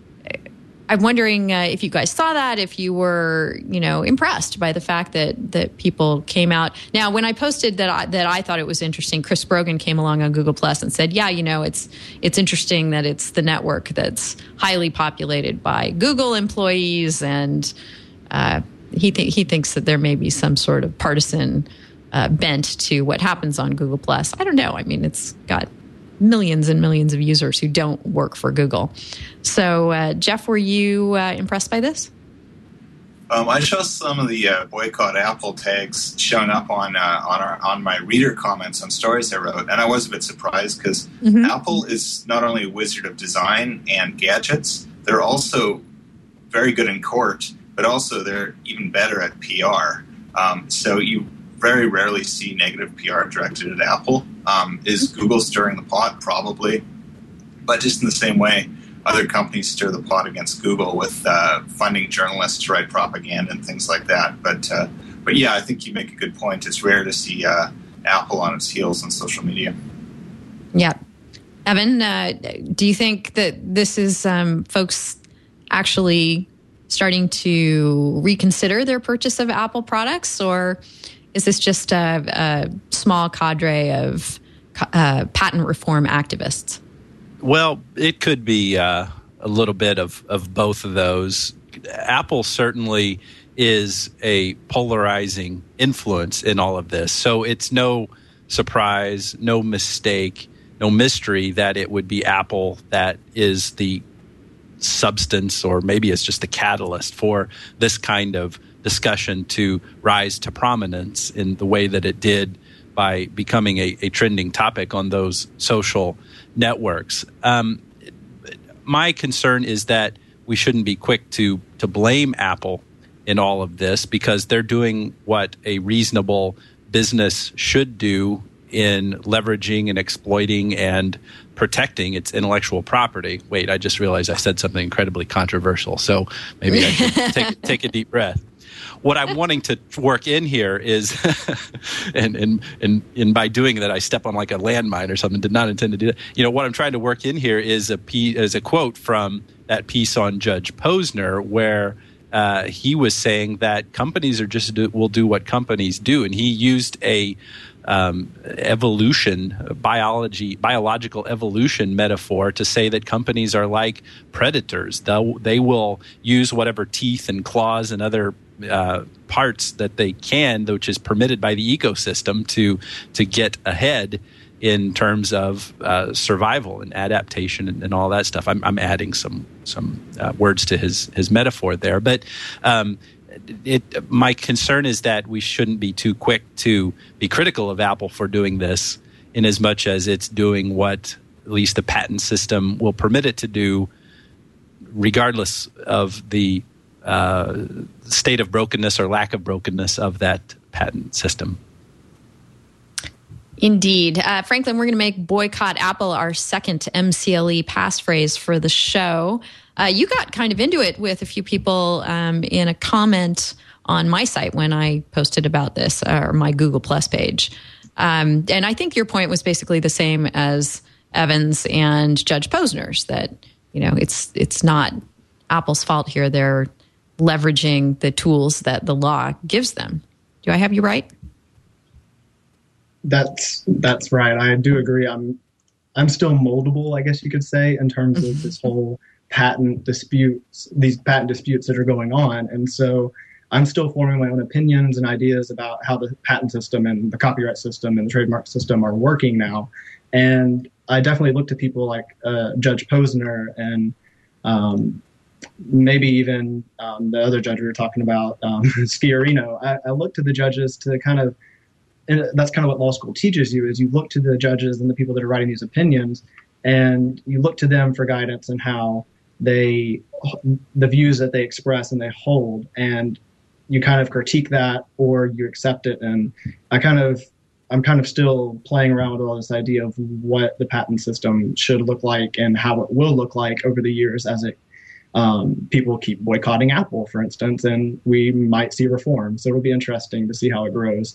I'm wondering uh, if you guys saw that, if you were, you know, impressed by the fact that that people came out. Now, when I posted that I, that I thought it was interesting, Chris Brogan came along on Google Plus and said, yeah, you know, it's it's interesting that it's the network that's highly populated by Google employees, and uh, he th- he thinks that there may be some sort of partisan Uh, bent to what happens on Google Plus. I don't know. I mean, it's got millions and millions of users who don't work for Google. So, uh, Jeff, were you uh, impressed by this? Um, I saw some of the uh, boycott Apple tags showing up on uh, on our on my reader comments on stories I wrote, and I was a bit surprised because mm-hmm. Apple is not only a wizard of design and gadgets, they're also very good in court, but also they're even better at P R. Um, so you very rarely see negative P R directed at Apple. Um, is Google stirring the pot? Probably. But just in the same way, other companies stir the pot against Google with uh, funding journalists to write propaganda and things like that. But, uh, but yeah, I think you make a good point. It's rare to see uh, Apple on its heels on social media. Yeah. Evan, uh, do you think that this is um, folks actually starting to reconsider their purchase of Apple products, or is this just a, a small cadre of uh, patent reform activists? Well, it could be uh, a little bit of, of both of those. Apple certainly is a polarizing influence in all of this. So it's no surprise, no mistake, no mystery that it would be Apple that is the substance, or maybe it's just the catalyst for this kind of discussion to rise to prominence in the way that it did by becoming a, a trending topic on those social networks. Um, my concern is that we shouldn't be quick to to blame Apple in all of this, because they're doing what a reasonable business should do in leveraging and exploiting and protecting its intellectual property. Wait, I just realized I said something incredibly controversial, so maybe I should take, take a deep breath. What I'm wanting to work in here is, and, and and and by doing that, I step on like a landmine or something. Did not intend to do that. You know, what I'm trying to work in here is a is a quote from that piece on Judge Posner where uh, he was saying that companies are just do, will do what companies do, and he used a um, evolution, biology, biological evolution metaphor to say that companies are like predators. They'll, they will use whatever teeth and claws and other uh, parts that they can, which is permitted by the ecosystem, to to get ahead in terms of uh, survival and adaptation and, and all that stuff. I'm, I'm adding some some uh, words to his his metaphor there, but um, it, my concern is that we shouldn't be too quick to be critical of Apple for doing this, in as much as it's doing what at least the patent system will permit it to do, regardless of the uh, state of brokenness or lack of brokenness of that patent system. Indeed. Uh, Franklin, we're going to make Boycott Apple our second M C L E passphrase for the show. Uh, you got kind of into it with a few people um, in a comment on my site when I posted about this, or my Google Plus page. Um, and I think your point was basically the same as Evan's and Judge Posner's, that, you know, it's it's not Apple's fault here. They're leveraging the tools that the law gives them. Do I have you right? That's that's right. I do agree. I'm I'm still moldable, I guess you could say, in terms of this whole patent disputes, these patent disputes that are going on. And so I'm still forming my own opinions and ideas about how the patent system and the copyright system and the trademark system are working now. And I definitely look to people like uh, Judge Posner and um, maybe even um, the other judge we were talking about, um, Sciarrino. I, I look to the judges to kind of, and that's kind of what law school teaches you, is you look to the judges and the people that are writing these opinions, and you look to them for guidance and how they, the views that they express and they hold, and you kind of critique that or you accept it. And I kind of, I'm kind of still playing around with all this idea of what the patent system should look like and how it will look like over the years as it, um, people keep boycotting Apple, for instance, and we might see reform. So it'll be interesting to see how it grows.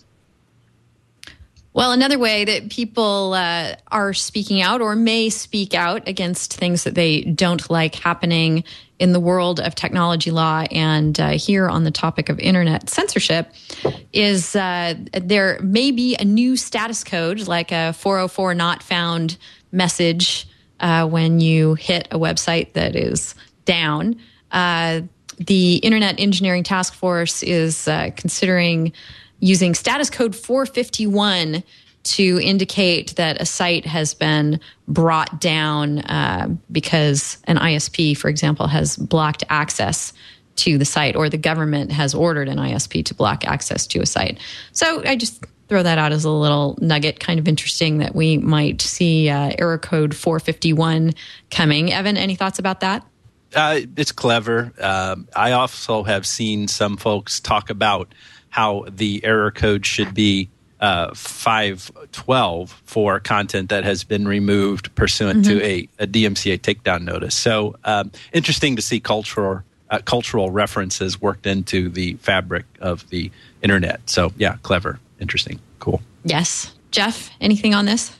Well, another way that people uh, are speaking out or may speak out against things that they don't like happening in the world of technology law and uh, here on the topic of internet censorship is uh, there may be a new status code, like a four oh four not found message uh, when you hit a website that is down. Uh, the Internet Engineering Task Force is uh, considering using status code four fifty-one to indicate that a site has been brought down uh, because an I S P, for example, has blocked access to the site, or the government has ordered an I S P to block access to a site. So I just throw that out as a little nugget. Kind of interesting that we might see uh, error code four fifty-one coming. Evan, any thoughts about that? Uh, it's clever. Um, I also have seen some folks talk about how the error code should be uh, five twelve for content that has been removed pursuant mm-hmm. to a, a D M C A takedown notice. So um, interesting to see cultural uh, cultural references worked into the fabric of the internet. So yeah, clever, interesting, cool. Yes. Jeff, anything on this?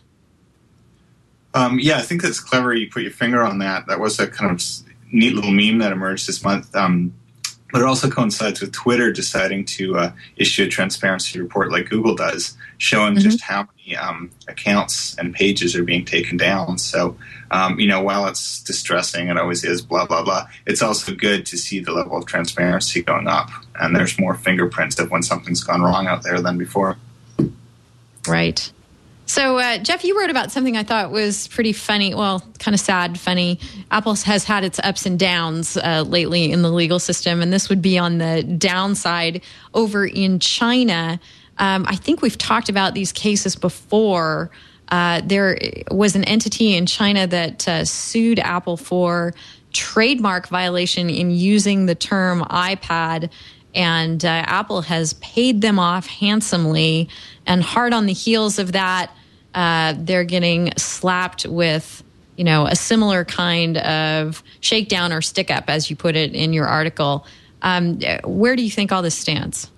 Um, yeah, I think that's clever. You put your finger on that. That was a kind of neat little meme that emerged this month. Um, But it also coincides with Twitter deciding to uh, issue a transparency report like Google does, showing mm-hmm. just how many um, accounts and pages are being taken down. So, um, you know, while it's distressing, it always is, blah, blah, blah, it's also good to see the level of transparency going up. And there's more fingerprints of when something's gone wrong out there than before. Right. So, uh, Jeff, you wrote about something I thought was pretty funny. Well, kind of sad, funny. Apple has had its ups and downs uh, lately in the legal system, and this would be on the downside over in China. Um, I think we've talked about these cases before. Uh, there was an entity in China that uh, sued Apple for trademark violation in using the term iPad, and uh, Apple has paid them off handsomely. And hard on the heels of that, uh, they're getting slapped with, you know, a similar kind of shakedown or stick up, as you put it in your article. Um, where do you think all this stands?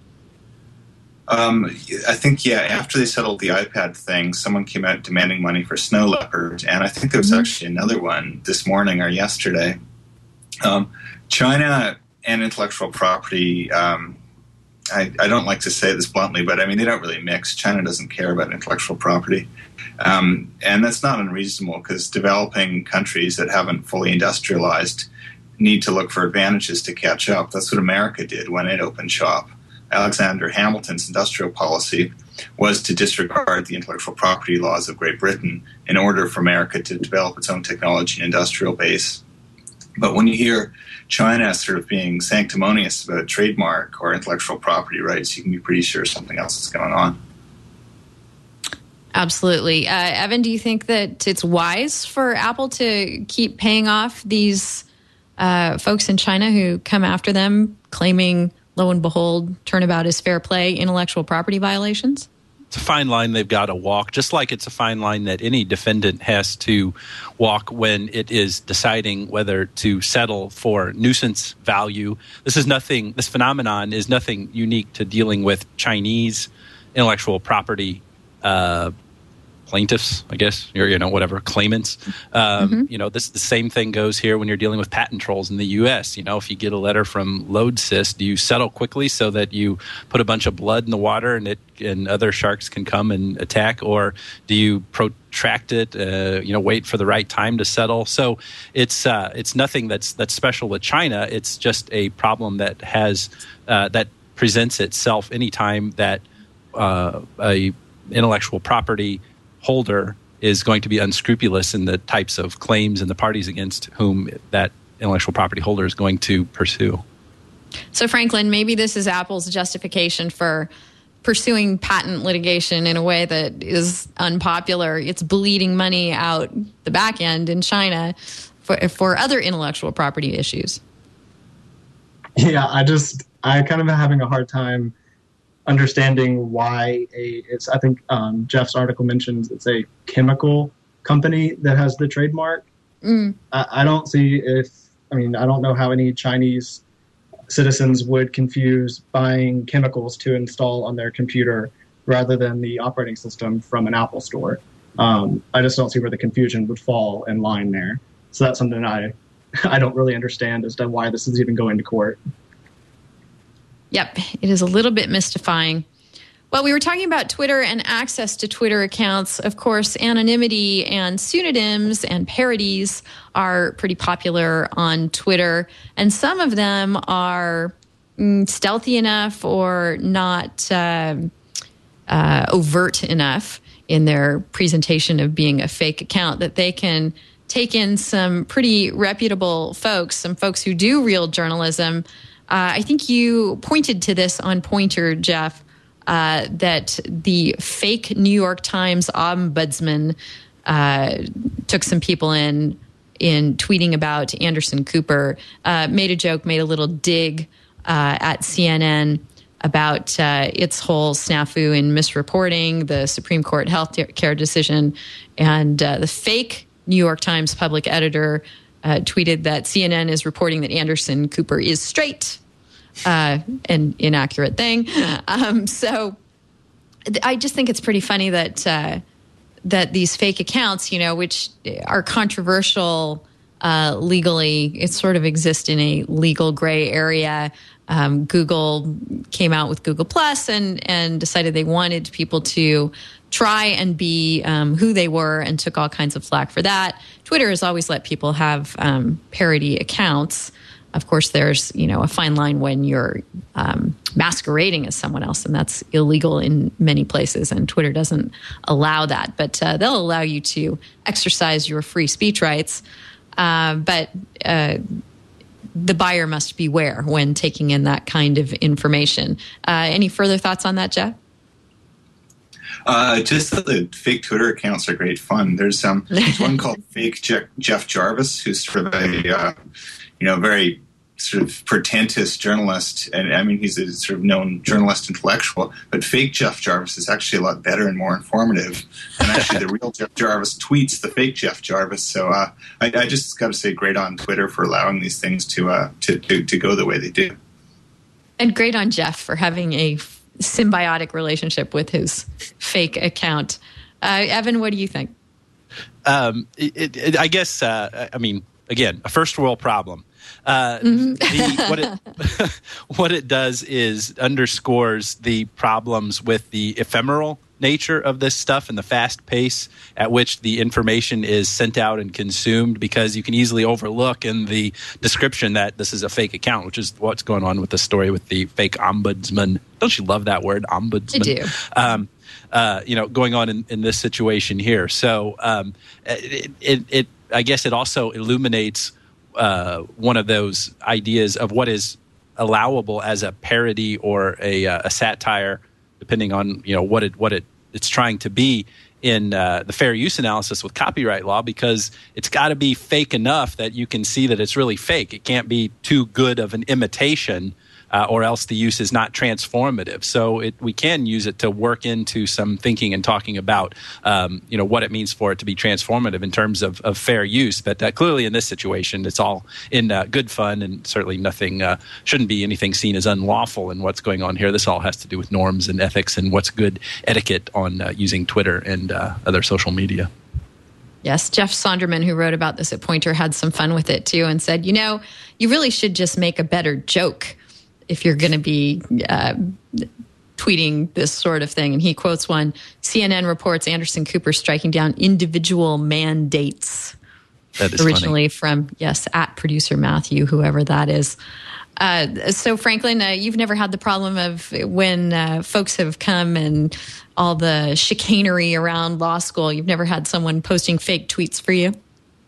Um, I think, yeah, after they settled the iPad thing, someone came out demanding money for Snow Leopard. And I think there was mm-hmm. actually another one this morning or yesterday. Um, China and intellectual property, um, I, I don't like to say this bluntly, but I mean, they don't really mix. China doesn't care about intellectual property. Um, and that's not unreasonable because developing countries that haven't fully industrialized need to look for advantages to catch up. That's what America did when it opened shop. Alexander Hamilton's industrial policy was to disregard the intellectual property laws of Great Britain in order for America to develop its own technology and industrial base. But when you hear China sort of being sanctimonious about trademark or intellectual property rights, you can be pretty sure something else is going on. Absolutely. Uh, Evan, do you think that it's wise for Apple to keep paying off these uh, folks in China who come after them claiming, lo and behold, turnabout is fair play, intellectual property violations? It's a fine line they've got to walk, just like it's a fine line that any defendant has to walk when it is deciding whether to settle for nuisance value. This is nothing, this phenomenon is nothing unique to dealing with Chinese intellectual property uh, plaintiffs, I guess, or, you know, whatever, claimants. Um, mm-hmm. You know, this the same thing goes here when you're dealing with patent trolls in the U S. You know, if you get a letter from LoadSys, do you settle quickly so that you put a bunch of blood in the water and it and other sharks can come and attack, or do you protract it? Uh, you know, wait for the right time to settle. So it's uh, it's nothing that's that's special with China. It's just a problem that has uh, that presents itself anytime that uh, a intellectual property holder is going to be unscrupulous in the types of claims and the parties against whom that intellectual property holder is going to pursue. So, Franklin, maybe this is Apple's justification for pursuing patent litigation in a way that is unpopular. It's bleeding money out the back end in China for, for other intellectual property issues. Yeah, I just, I kind of having a hard time understanding why a it's I think um, Jeff's article mentions it's a chemical company that has the trademark. Mm. I, I don't see if I mean I don't know how any Chinese citizens would confuse buying chemicals to install on their computer rather than the operating system from an Apple store. Um, I just don't see where the confusion would fall in line there. So that's something I I don't really understand as to why this is even going to court. Yep, it is a little bit mystifying. Well, we were talking about Twitter and access to Twitter accounts. Of course, anonymity and pseudonyms and parodies are pretty popular on Twitter. And some of them are mm, stealthy enough or not uh, uh, overt enough in their presentation of being a fake account that they can take in some pretty reputable folks, some folks who do real journalism. Uh, I think you pointed to this on Pointer, Jeff, uh, that the fake New York Times ombudsman uh, took some people in in tweeting about Anderson Cooper, uh, made a joke, made a little dig uh, at C N N about uh, its whole snafu in misreporting the Supreme Court health care decision, and uh, the fake New York Times public editor Uh, tweeted that C N N is reporting that Anderson Cooper is straight, uh, an inaccurate thing. Um, so th- I just think it's pretty funny that uh, that these fake accounts, you know, which are controversial uh, legally, it sort of exist in a legal gray area. Um, Google came out with Google Plus and and decided they wanted people to try and be um, who they were and took all kinds of flack for that. Twitter has always let people have um, parody accounts. Of course, there's, you know, a fine line when you're um, masquerading as someone else, and that's illegal in many places, and Twitter doesn't allow that. But uh, they'll allow you to exercise your free speech rights. Uh, but uh, the buyer must beware when taking in that kind of information. Uh, any further thoughts on that, Jeff? Uh, just that the fake Twitter accounts are great fun. There's um, there's one called Fake Je- Jeff Jarvis, who's sort of a uh, you know very sort of pretentious journalist, and I mean he's a sort of known journalist intellectual. But fake Jeff Jarvis is actually a lot better and more informative. And actually, the real Jeff Jarvis tweets the fake Jeff Jarvis. So uh, I, I just got to say, great on Twitter for allowing these things to, uh, to to to go the way they do. And great on Jeff for having a symbiotic relationship with his fake account. Uh, Evan, what do you think? Um, it, it, I guess, uh, I mean, again, a first world problem. Uh, Mm-hmm. the, what it what it does is underscores the problems with the ephemeral nature of this stuff and the fast pace at which the information is sent out and consumed, because you can easily overlook in the description that this is a fake account, which is what's going on with the story with the fake ombudsman. Don't you love that word, ombudsman? I do. Um, uh, you know, going on in, in this situation here. So um, it, it, it, I guess it also illuminates uh, one of those ideas of what is allowable as a parody or a, uh, a satire, depending on, you know, what it what it it's trying to be in uh, the fair use analysis with copyright law, because it's got to be fake enough that you can see that it's really fake. It can't be too good of an imitation, uh, or else the use is not transformative. So it, we can use it to work into some thinking and talking about, um, you know, what it means for it to be transformative in terms of, of fair use. But uh, clearly in this situation, it's all in uh, good fun, and certainly nothing, uh, shouldn't be anything seen as unlawful in what's going on here. This all has to do with norms and ethics and what's good etiquette on uh, using Twitter and uh, other social media. Yes, Jeff Sonderman, who wrote about this at Poynter, had some fun with it too and said, you know, you really should just make a better joke if you're going to be uh, tweeting this sort of thing. And he quotes one, C N N reports Anderson Cooper striking down individual mandates. That is originally funny. From, yes, at producer Matthew, whoever that is. Uh, so, Franklin, uh, you've never had the problem of when uh, folks have come and all the chicanery around law school, you've never had someone posting fake tweets for you?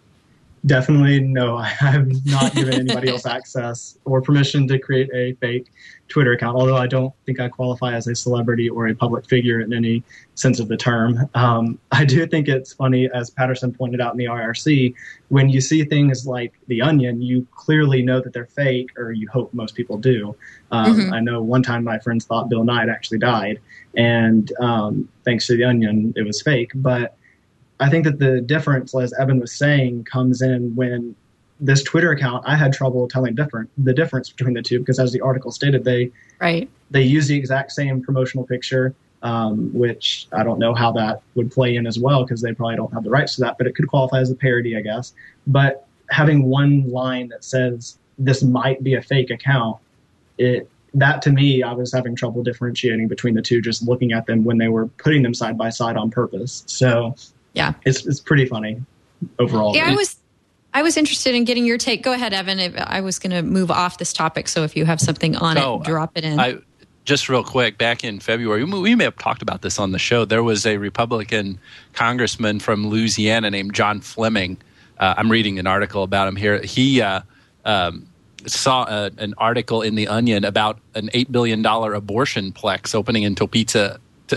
Definitely no. I have not given anybody else access or permission to create a fake Twitter account, although I don't think I qualify as a celebrity or a public figure in any sense of the term. Um, I do think it's funny, as Patterson pointed out in the I R C, when you see things like The Onion, you clearly know that they're fake, or you hope most people do. Um, mm-hmm. I know one time my friends thought Bill Nye actually died, and um, thanks to The Onion, it was fake. But I think that the difference, as Evan was saying, comes in when this Twitter account, I had trouble telling different the difference between the two, because as the article stated, they right. they use the exact same promotional picture, um, which I don't know how that would play in as well, because they probably don't have the rights to that, but it could qualify as a parody, I guess. But having one line that says this might be a fake account, it that to me, I was having trouble differentiating between the two, just looking at them when they were putting them side by side on purpose. So yeah, it's it's pretty funny overall. Yeah, I was I was interested in getting your take. Go ahead, Evan. I was going to move off this topic, so if you have something on so, it, drop it in. I, just real quick, back in February, we may have talked about this on the show. There was a Republican congressman from Louisiana named John Fleming. Uh, I'm reading an article about him here. He uh, um, saw a, an article in The Onion about an eight billion dollars abortion plex opening in Topeka,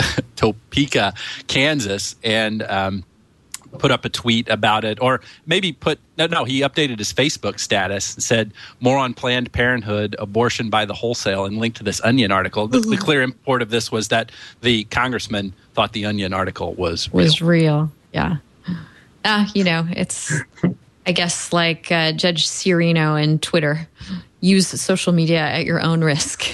Topeka, Kansas, and um, put up a tweet about it, or maybe put no, no. He updated his Facebook status and said more on Planned Parenthood, abortion by the wholesale, and linked to this Onion article. The, the clear import of this was that the congressman thought the Onion article was real. was real. Yeah, ah, uh, you know, it's I guess like uh, Judge Cirino and Twitter, use social media at your own risk.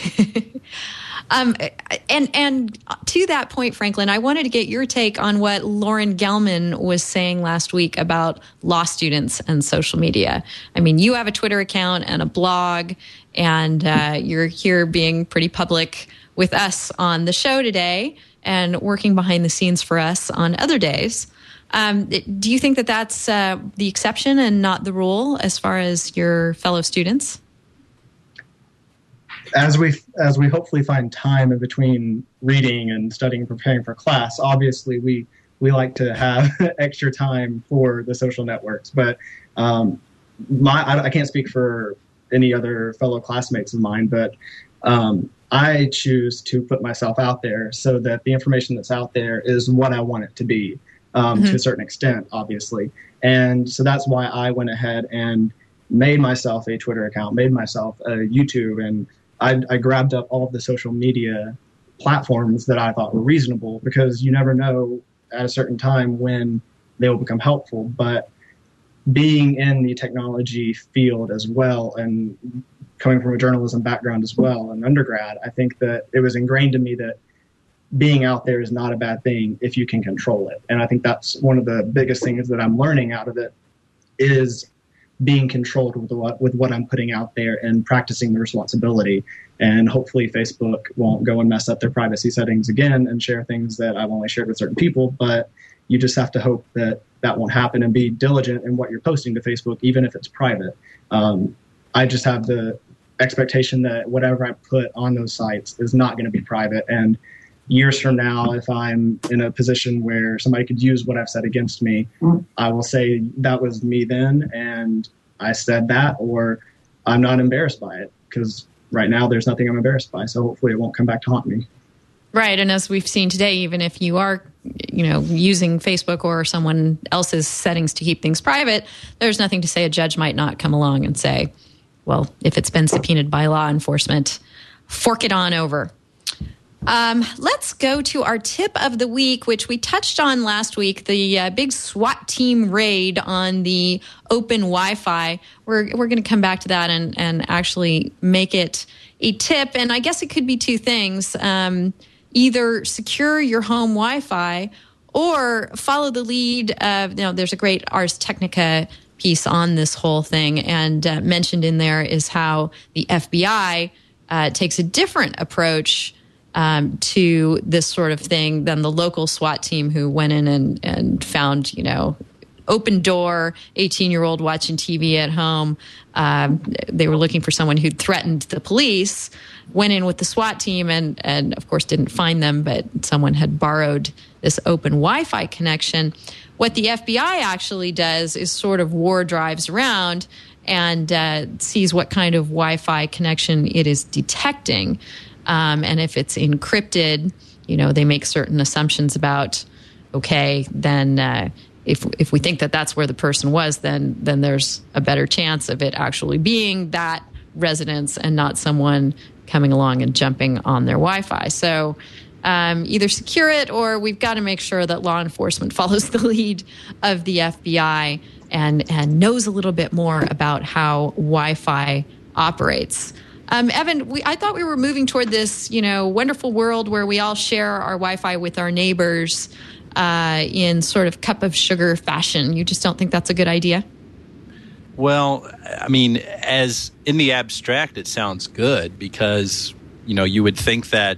Um, and and to that point, Franklin, I wanted to get your take on what Lauren Gelman was saying last week about law students and social media. I mean, you have a Twitter account and a blog, and uh, you're here being pretty public with us on the show today and working behind the scenes for us on other days. Um, do you think that that's uh, the exception and not the rule as far as your fellow students? As we as we hopefully find time in between reading and studying and preparing for class, obviously we we like to have extra time for the social networks. But um, my I, I can't speak for any other fellow classmates of mine, but um, I choose to put myself out there so that the information that's out there is what I want it to be, um, mm-hmm. to a certain extent, obviously. And so that's why I went ahead and made myself a Twitter account, made myself a YouTube, and I, I grabbed up all of the social media platforms that I thought were reasonable, because you never know at a certain time when they will become helpful. But being in the technology field as well, and coming from a journalism background as well, and undergrad, I think that it was ingrained in me that being out there is not a bad thing if you can control it. And I think that's one of the biggest things that I'm learning out of it, is being controlled with what with what I'm putting out there and practicing the responsibility. And hopefully Facebook won't go and mess up their privacy settings again and share things that I've only shared with certain people. But you just have to hope that that won't happen and be diligent in what you're posting to Facebook, even if it's private. Um, I just have the expectation that whatever I put on those sites is not going to be private. And years from now, if I'm in a position where somebody could use what I've said against me, mm. I will say that was me then, and I said that, or I'm not embarrassed by it, because right now there's nothing I'm embarrassed by. So hopefully it won't come back to haunt me. Right. And as we've seen today, even if you are, you know, using Facebook or someone else's settings to keep things private, there's nothing to say a judge might not come along and say, well, if it's been subpoenaed by law enforcement, fork it on over. Um, let's go to our tip of the week, which we touched on last week, the uh, big SWAT team raid on the open Wi-Fi. We're we're going to come back to that and, and actually make it a tip. And I guess it could be two things. Um, either secure your home Wi-Fi or follow the lead of, you know, there's a great Ars Technica piece on this whole thing. And uh, mentioned in there is how the F B I uh, takes a different approach Um, to this sort of thing than the local SWAT team who went in and, and found, you know, open door, eighteen-year-old watching T V at home. Um, they were looking for someone who'd threatened the police, went in with the SWAT team and, and of course, didn't find them, but someone had borrowed this open Wi-Fi connection. What the F B I actually does is sort of war drives around and uh, sees what kind of Wi-Fi connection it is detecting. Um, and if it's encrypted, you know, they make certain assumptions about, okay, then uh, if if we think that that's where the person was, then then there's a better chance of it actually being that residence and not someone coming along and jumping on their Wi-Fi. So um, either secure it, or we've got to make sure that law enforcement follows the lead of the F B I and and knows a little bit more about how Wi-Fi operates. Um, Evan, we, I thought we were moving toward this, you know, wonderful world where we all share our Wi-Fi with our neighbors uh, in sort of cup of sugar fashion. You just don't think that's a good idea? Well, I mean, as in the abstract, it sounds good because, you know, you would think that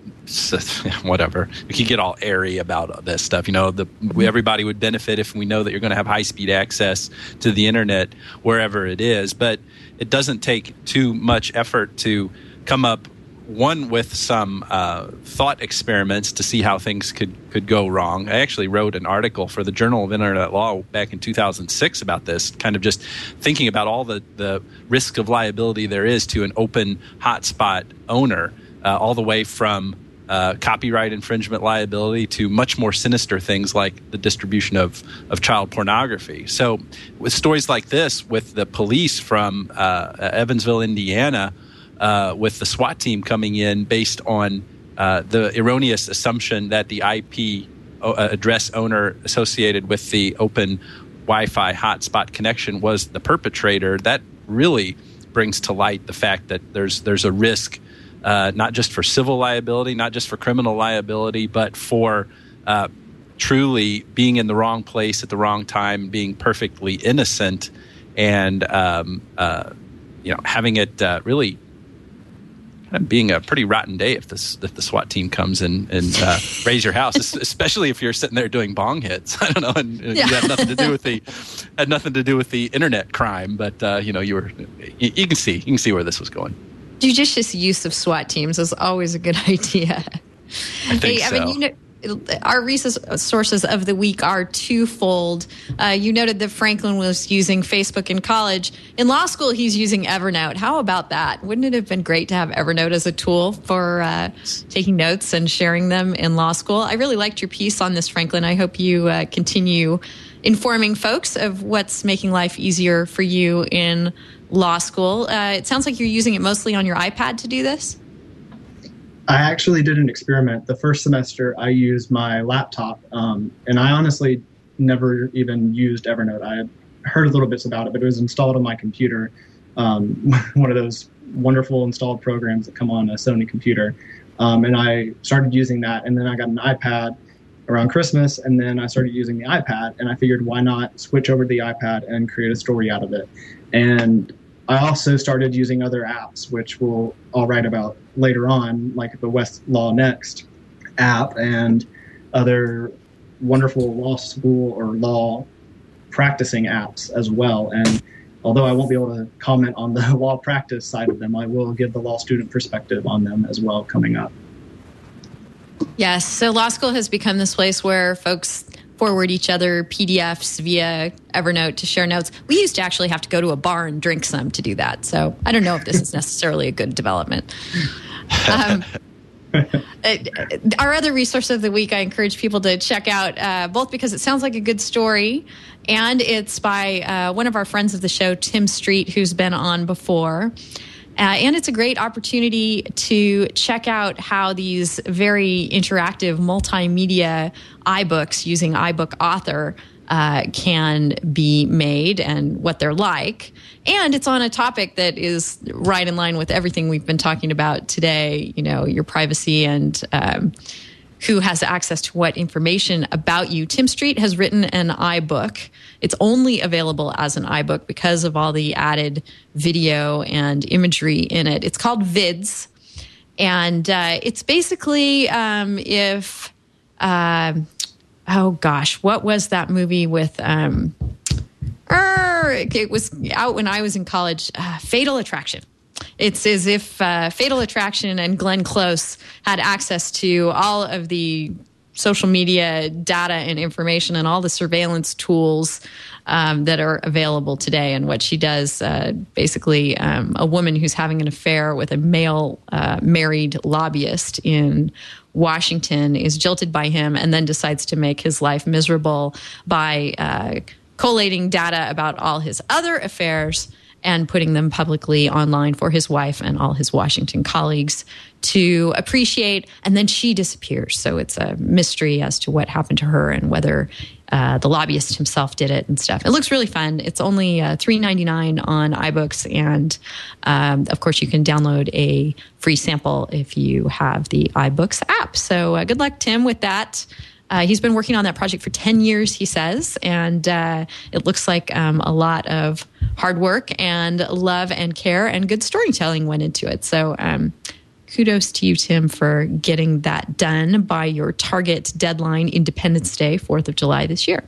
whatever, we could get all airy about this stuff. You know, the, everybody would benefit if we know that you're going to have high-speed access to the internet wherever it is. But it doesn't take too much effort to come up, one, with some uh, thought experiments to see how things could, could go wrong. I actually wrote an article for the Journal of Internet Law back in two thousand six about this, kind of just thinking about all the, the risk of liability there is to an open hotspot owner, uh, all the way from Uh, copyright infringement liability to much more sinister things like the distribution of, of child pornography. So with stories like this, with the police from uh, Evansville, Indiana, uh, with the SWAT team coming in based on uh, the erroneous assumption that the I P address owner associated with the open Wi-Fi hotspot connection was the perpetrator, that really brings to light the fact that there's there's a risk Uh, not just for civil liability, not just for criminal liability, but for uh, truly being in the wrong place at the wrong time, being perfectly innocent, and um, uh, you know, having it uh, really kind of being a pretty rotten day if this if the SWAT team comes in and uh, raise your house, especially if you're sitting there doing bong hits. I don't know, and, and yeah. you had nothing to do with the had nothing to do with the internet crime, but uh, you know, you were you, you can see you can see where this was going. Judicious use of SWAT teams is always a good idea. I think hey, so. I mean, you know, our resources of the week are twofold. Uh, you noted that Franklin was using Facebook in college. In law school, he's using Evernote. How about that? Wouldn't it have been great to have Evernote as a tool for uh, taking notes and sharing them in law school? I really liked your piece on this, Franklin. I hope you uh, continue informing folks of what's making life easier for you in law school. Uh, it sounds like you're using it mostly on your iPad to do this. I actually did an experiment. The first semester, I used my laptop, um, and I honestly never even used Evernote. I had heard little bits about it, but it was installed on my computer, um, one of those wonderful installed programs that come on a Sony computer. Um, and I started using that, and then I got an iPad, around Christmas, and then I started using the iPad, and I figured why not switch over to the iPad and create a story out of it. And I also started using other apps, which we'll I'll write about later on, like the Westlaw Next app and other wonderful law school or law practicing apps as well. And although I won't be able to comment on the law practice side of them, I will give the law student perspective on them as well coming up. Yes. So law school has become this place where folks forward each other P D Fs via Evernote to share notes. We used to actually have to go to a bar and drink some to do that. So I don't know if this is necessarily a good development. Um, our other resource of the week I encourage people to check out, uh, both because it sounds like a good story and it's by uh, one of our friends of the show, Tim Street, who's been on before. Uh, and it's a great opportunity to check out how these very interactive multimedia iBooks using iBook Author uh, can be made and what they're like. And it's on a topic that is right in line with everything we've been talking about today, you know, your privacy and um, who has access to what information about you. Tim Street has written an iBook. It's only available as an iBook because of all the added video and imagery in it. It's called Vids. And uh, it's basically um, if, uh, oh gosh, what was that movie with, um, er, it was out when I was in college, uh, Fatal Attraction. It's as if uh, Fatal Attraction and Glenn Close had access to all of the social media data and information and all the surveillance tools um, that are available today. And what she does, uh, basically, um, a woman who's having an affair with a male uh, married lobbyist in Washington is jilted by him and then decides to make his life miserable by uh, collating data about all his other affairs and putting them publicly online for his wife and all his Washington colleagues to appreciate. And then she disappears. So it's a mystery as to what happened to her and whether uh, the lobbyist himself did it and stuff. It looks really fun. It's only uh, three dollars and ninety-nine cents on iBooks. And um, of course, you can download a free sample if you have the iBooks app. So uh, good luck, Tim, with that. Uh, he's been working on that project for ten years, he says, and uh, it looks like um, a lot of hard work and love and care and good storytelling went into it. So um, kudos to you, Tim, for getting that done by your target deadline, Independence Day, fourth of July this year.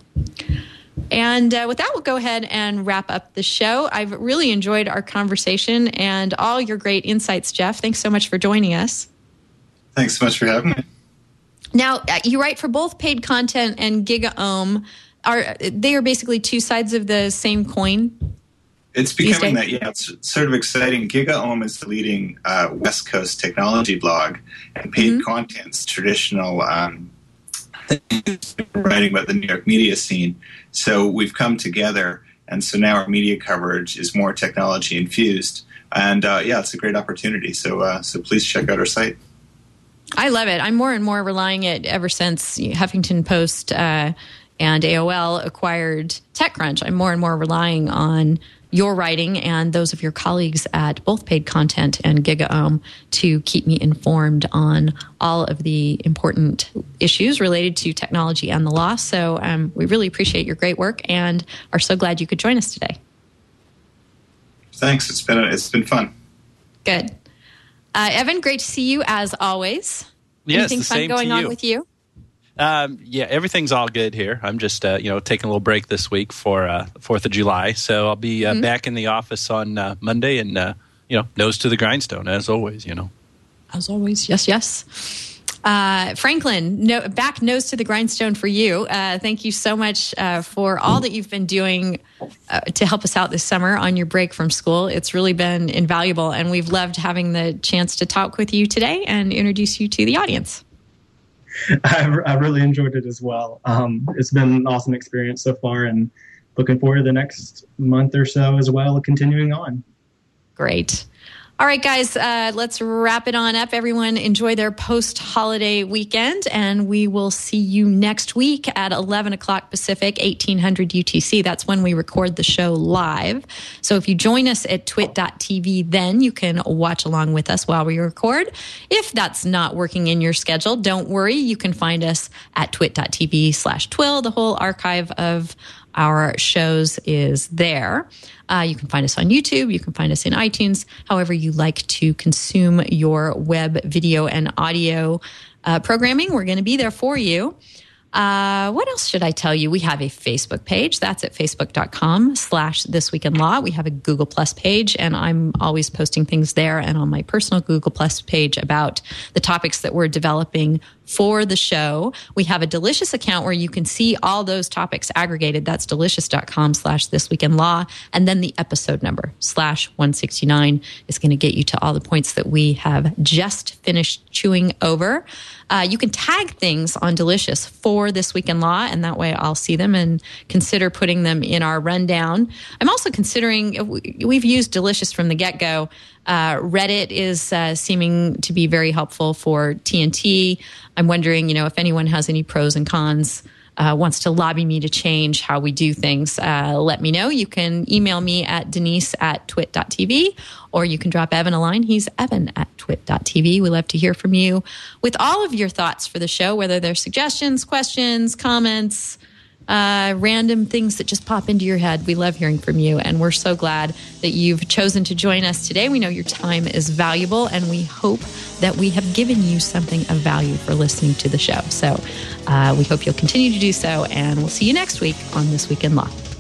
And uh, with that, we'll go ahead and wrap up the show. I've really enjoyed our conversation and all your great insights, Jeff. Thanks so much for joining us. Thanks so much for having me. Now, you write for both Paid Content and GigaOM. Are they are basically two sides of the same coin? It's becoming that, yeah. It's sort of exciting. GigaOM is the leading uh, West Coast technology blog, and Paid mm-hmm. Content's traditional um, writing about the New York media scene. So we've come together, and so now our media coverage is more technology infused. And uh, yeah, it's a great opportunity. So uh, so please check out our site. I love it. I'm more and more relying it ever since Huffington Post uh, and A O L acquired TechCrunch. I'm more and more relying on your writing and those of your colleagues at both Paid Content and GigaOM to keep me informed on all of the important issues related to technology and the law. So um, we really appreciate your great work and are so glad you could join us today. Thanks. It's been it's been fun. Good. Uh, Evan, great to see you as always. Yes, Anything the fun same going to you. on with you? Um, yeah, everything's all good here. I'm just, uh, you know, taking a little break this week for uh, fourth of July. So I'll be uh, mm-hmm. back in the office on uh, Monday and, uh, you know, nose to the grindstone, as always, you know. As always, yes, yes. Uh, Franklin, no, back nose to the grindstone for you. Uh, thank you so much uh, for all that you've been doing uh, to help us out this summer on your break from school. It's really been invaluable, and we've loved having the chance to talk with you today and introduce you to the audience. I've, I've really enjoyed it as well. Um, it's been an awesome experience so far, and looking forward to the next month or so as well, continuing on. Great. All right, guys, uh, let's wrap it on up. Everyone enjoy their post-holiday weekend, and we will see you next week at eleven o'clock Pacific, eighteen hundred U T C. That's when we record the show live. So if you join us at twit dot t v, then you can watch along with us while we record. If that's not working in your schedule, don't worry. You can find us at twit dot t v slash twill. The whole archive of our shows is there. Uh, you can find us on YouTube. You can find us in iTunes, however you like to consume your web video and audio uh, programming. We're going to be there for you. Uh, what else should I tell you? We have a Facebook page. That's at facebook.com slash This Week in Law. We have a Google Plus page, and I'm always posting things there and on my personal Google Plus page about the topics that we're developing for the show. We have a Delicious account where you can see all those topics aggregated. That's delicious.com slash This Week in Law. And then the episode number slash one sixty-nine is going to get you to all the points that we have just finished chewing over. Uh, you can tag things on Delicious for This Week in Law, and that way I'll see them and consider putting them in our rundown. I'm also considering, we've used Delicious from the get-go. Uh, Reddit is uh, seeming to be very helpful for T N T. I'm wondering, you know, if anyone has any pros and cons, uh, wants to lobby me to change how we do things, uh, let me know. You can email me at Denise at twit dot t v, or you can drop Evan a line. He's Evan at twit dot t v. We love to hear from you with all of your thoughts for the show, whether they're suggestions, questions, comments, uh, random things that just pop into your head. We love hearing from you, and we're so glad that you've chosen to join us today. We know your time is valuable, and we hope that we have given you something of value for listening to the show. So uh, we hope you'll continue to do so, and we'll see you next week on This Week in Law.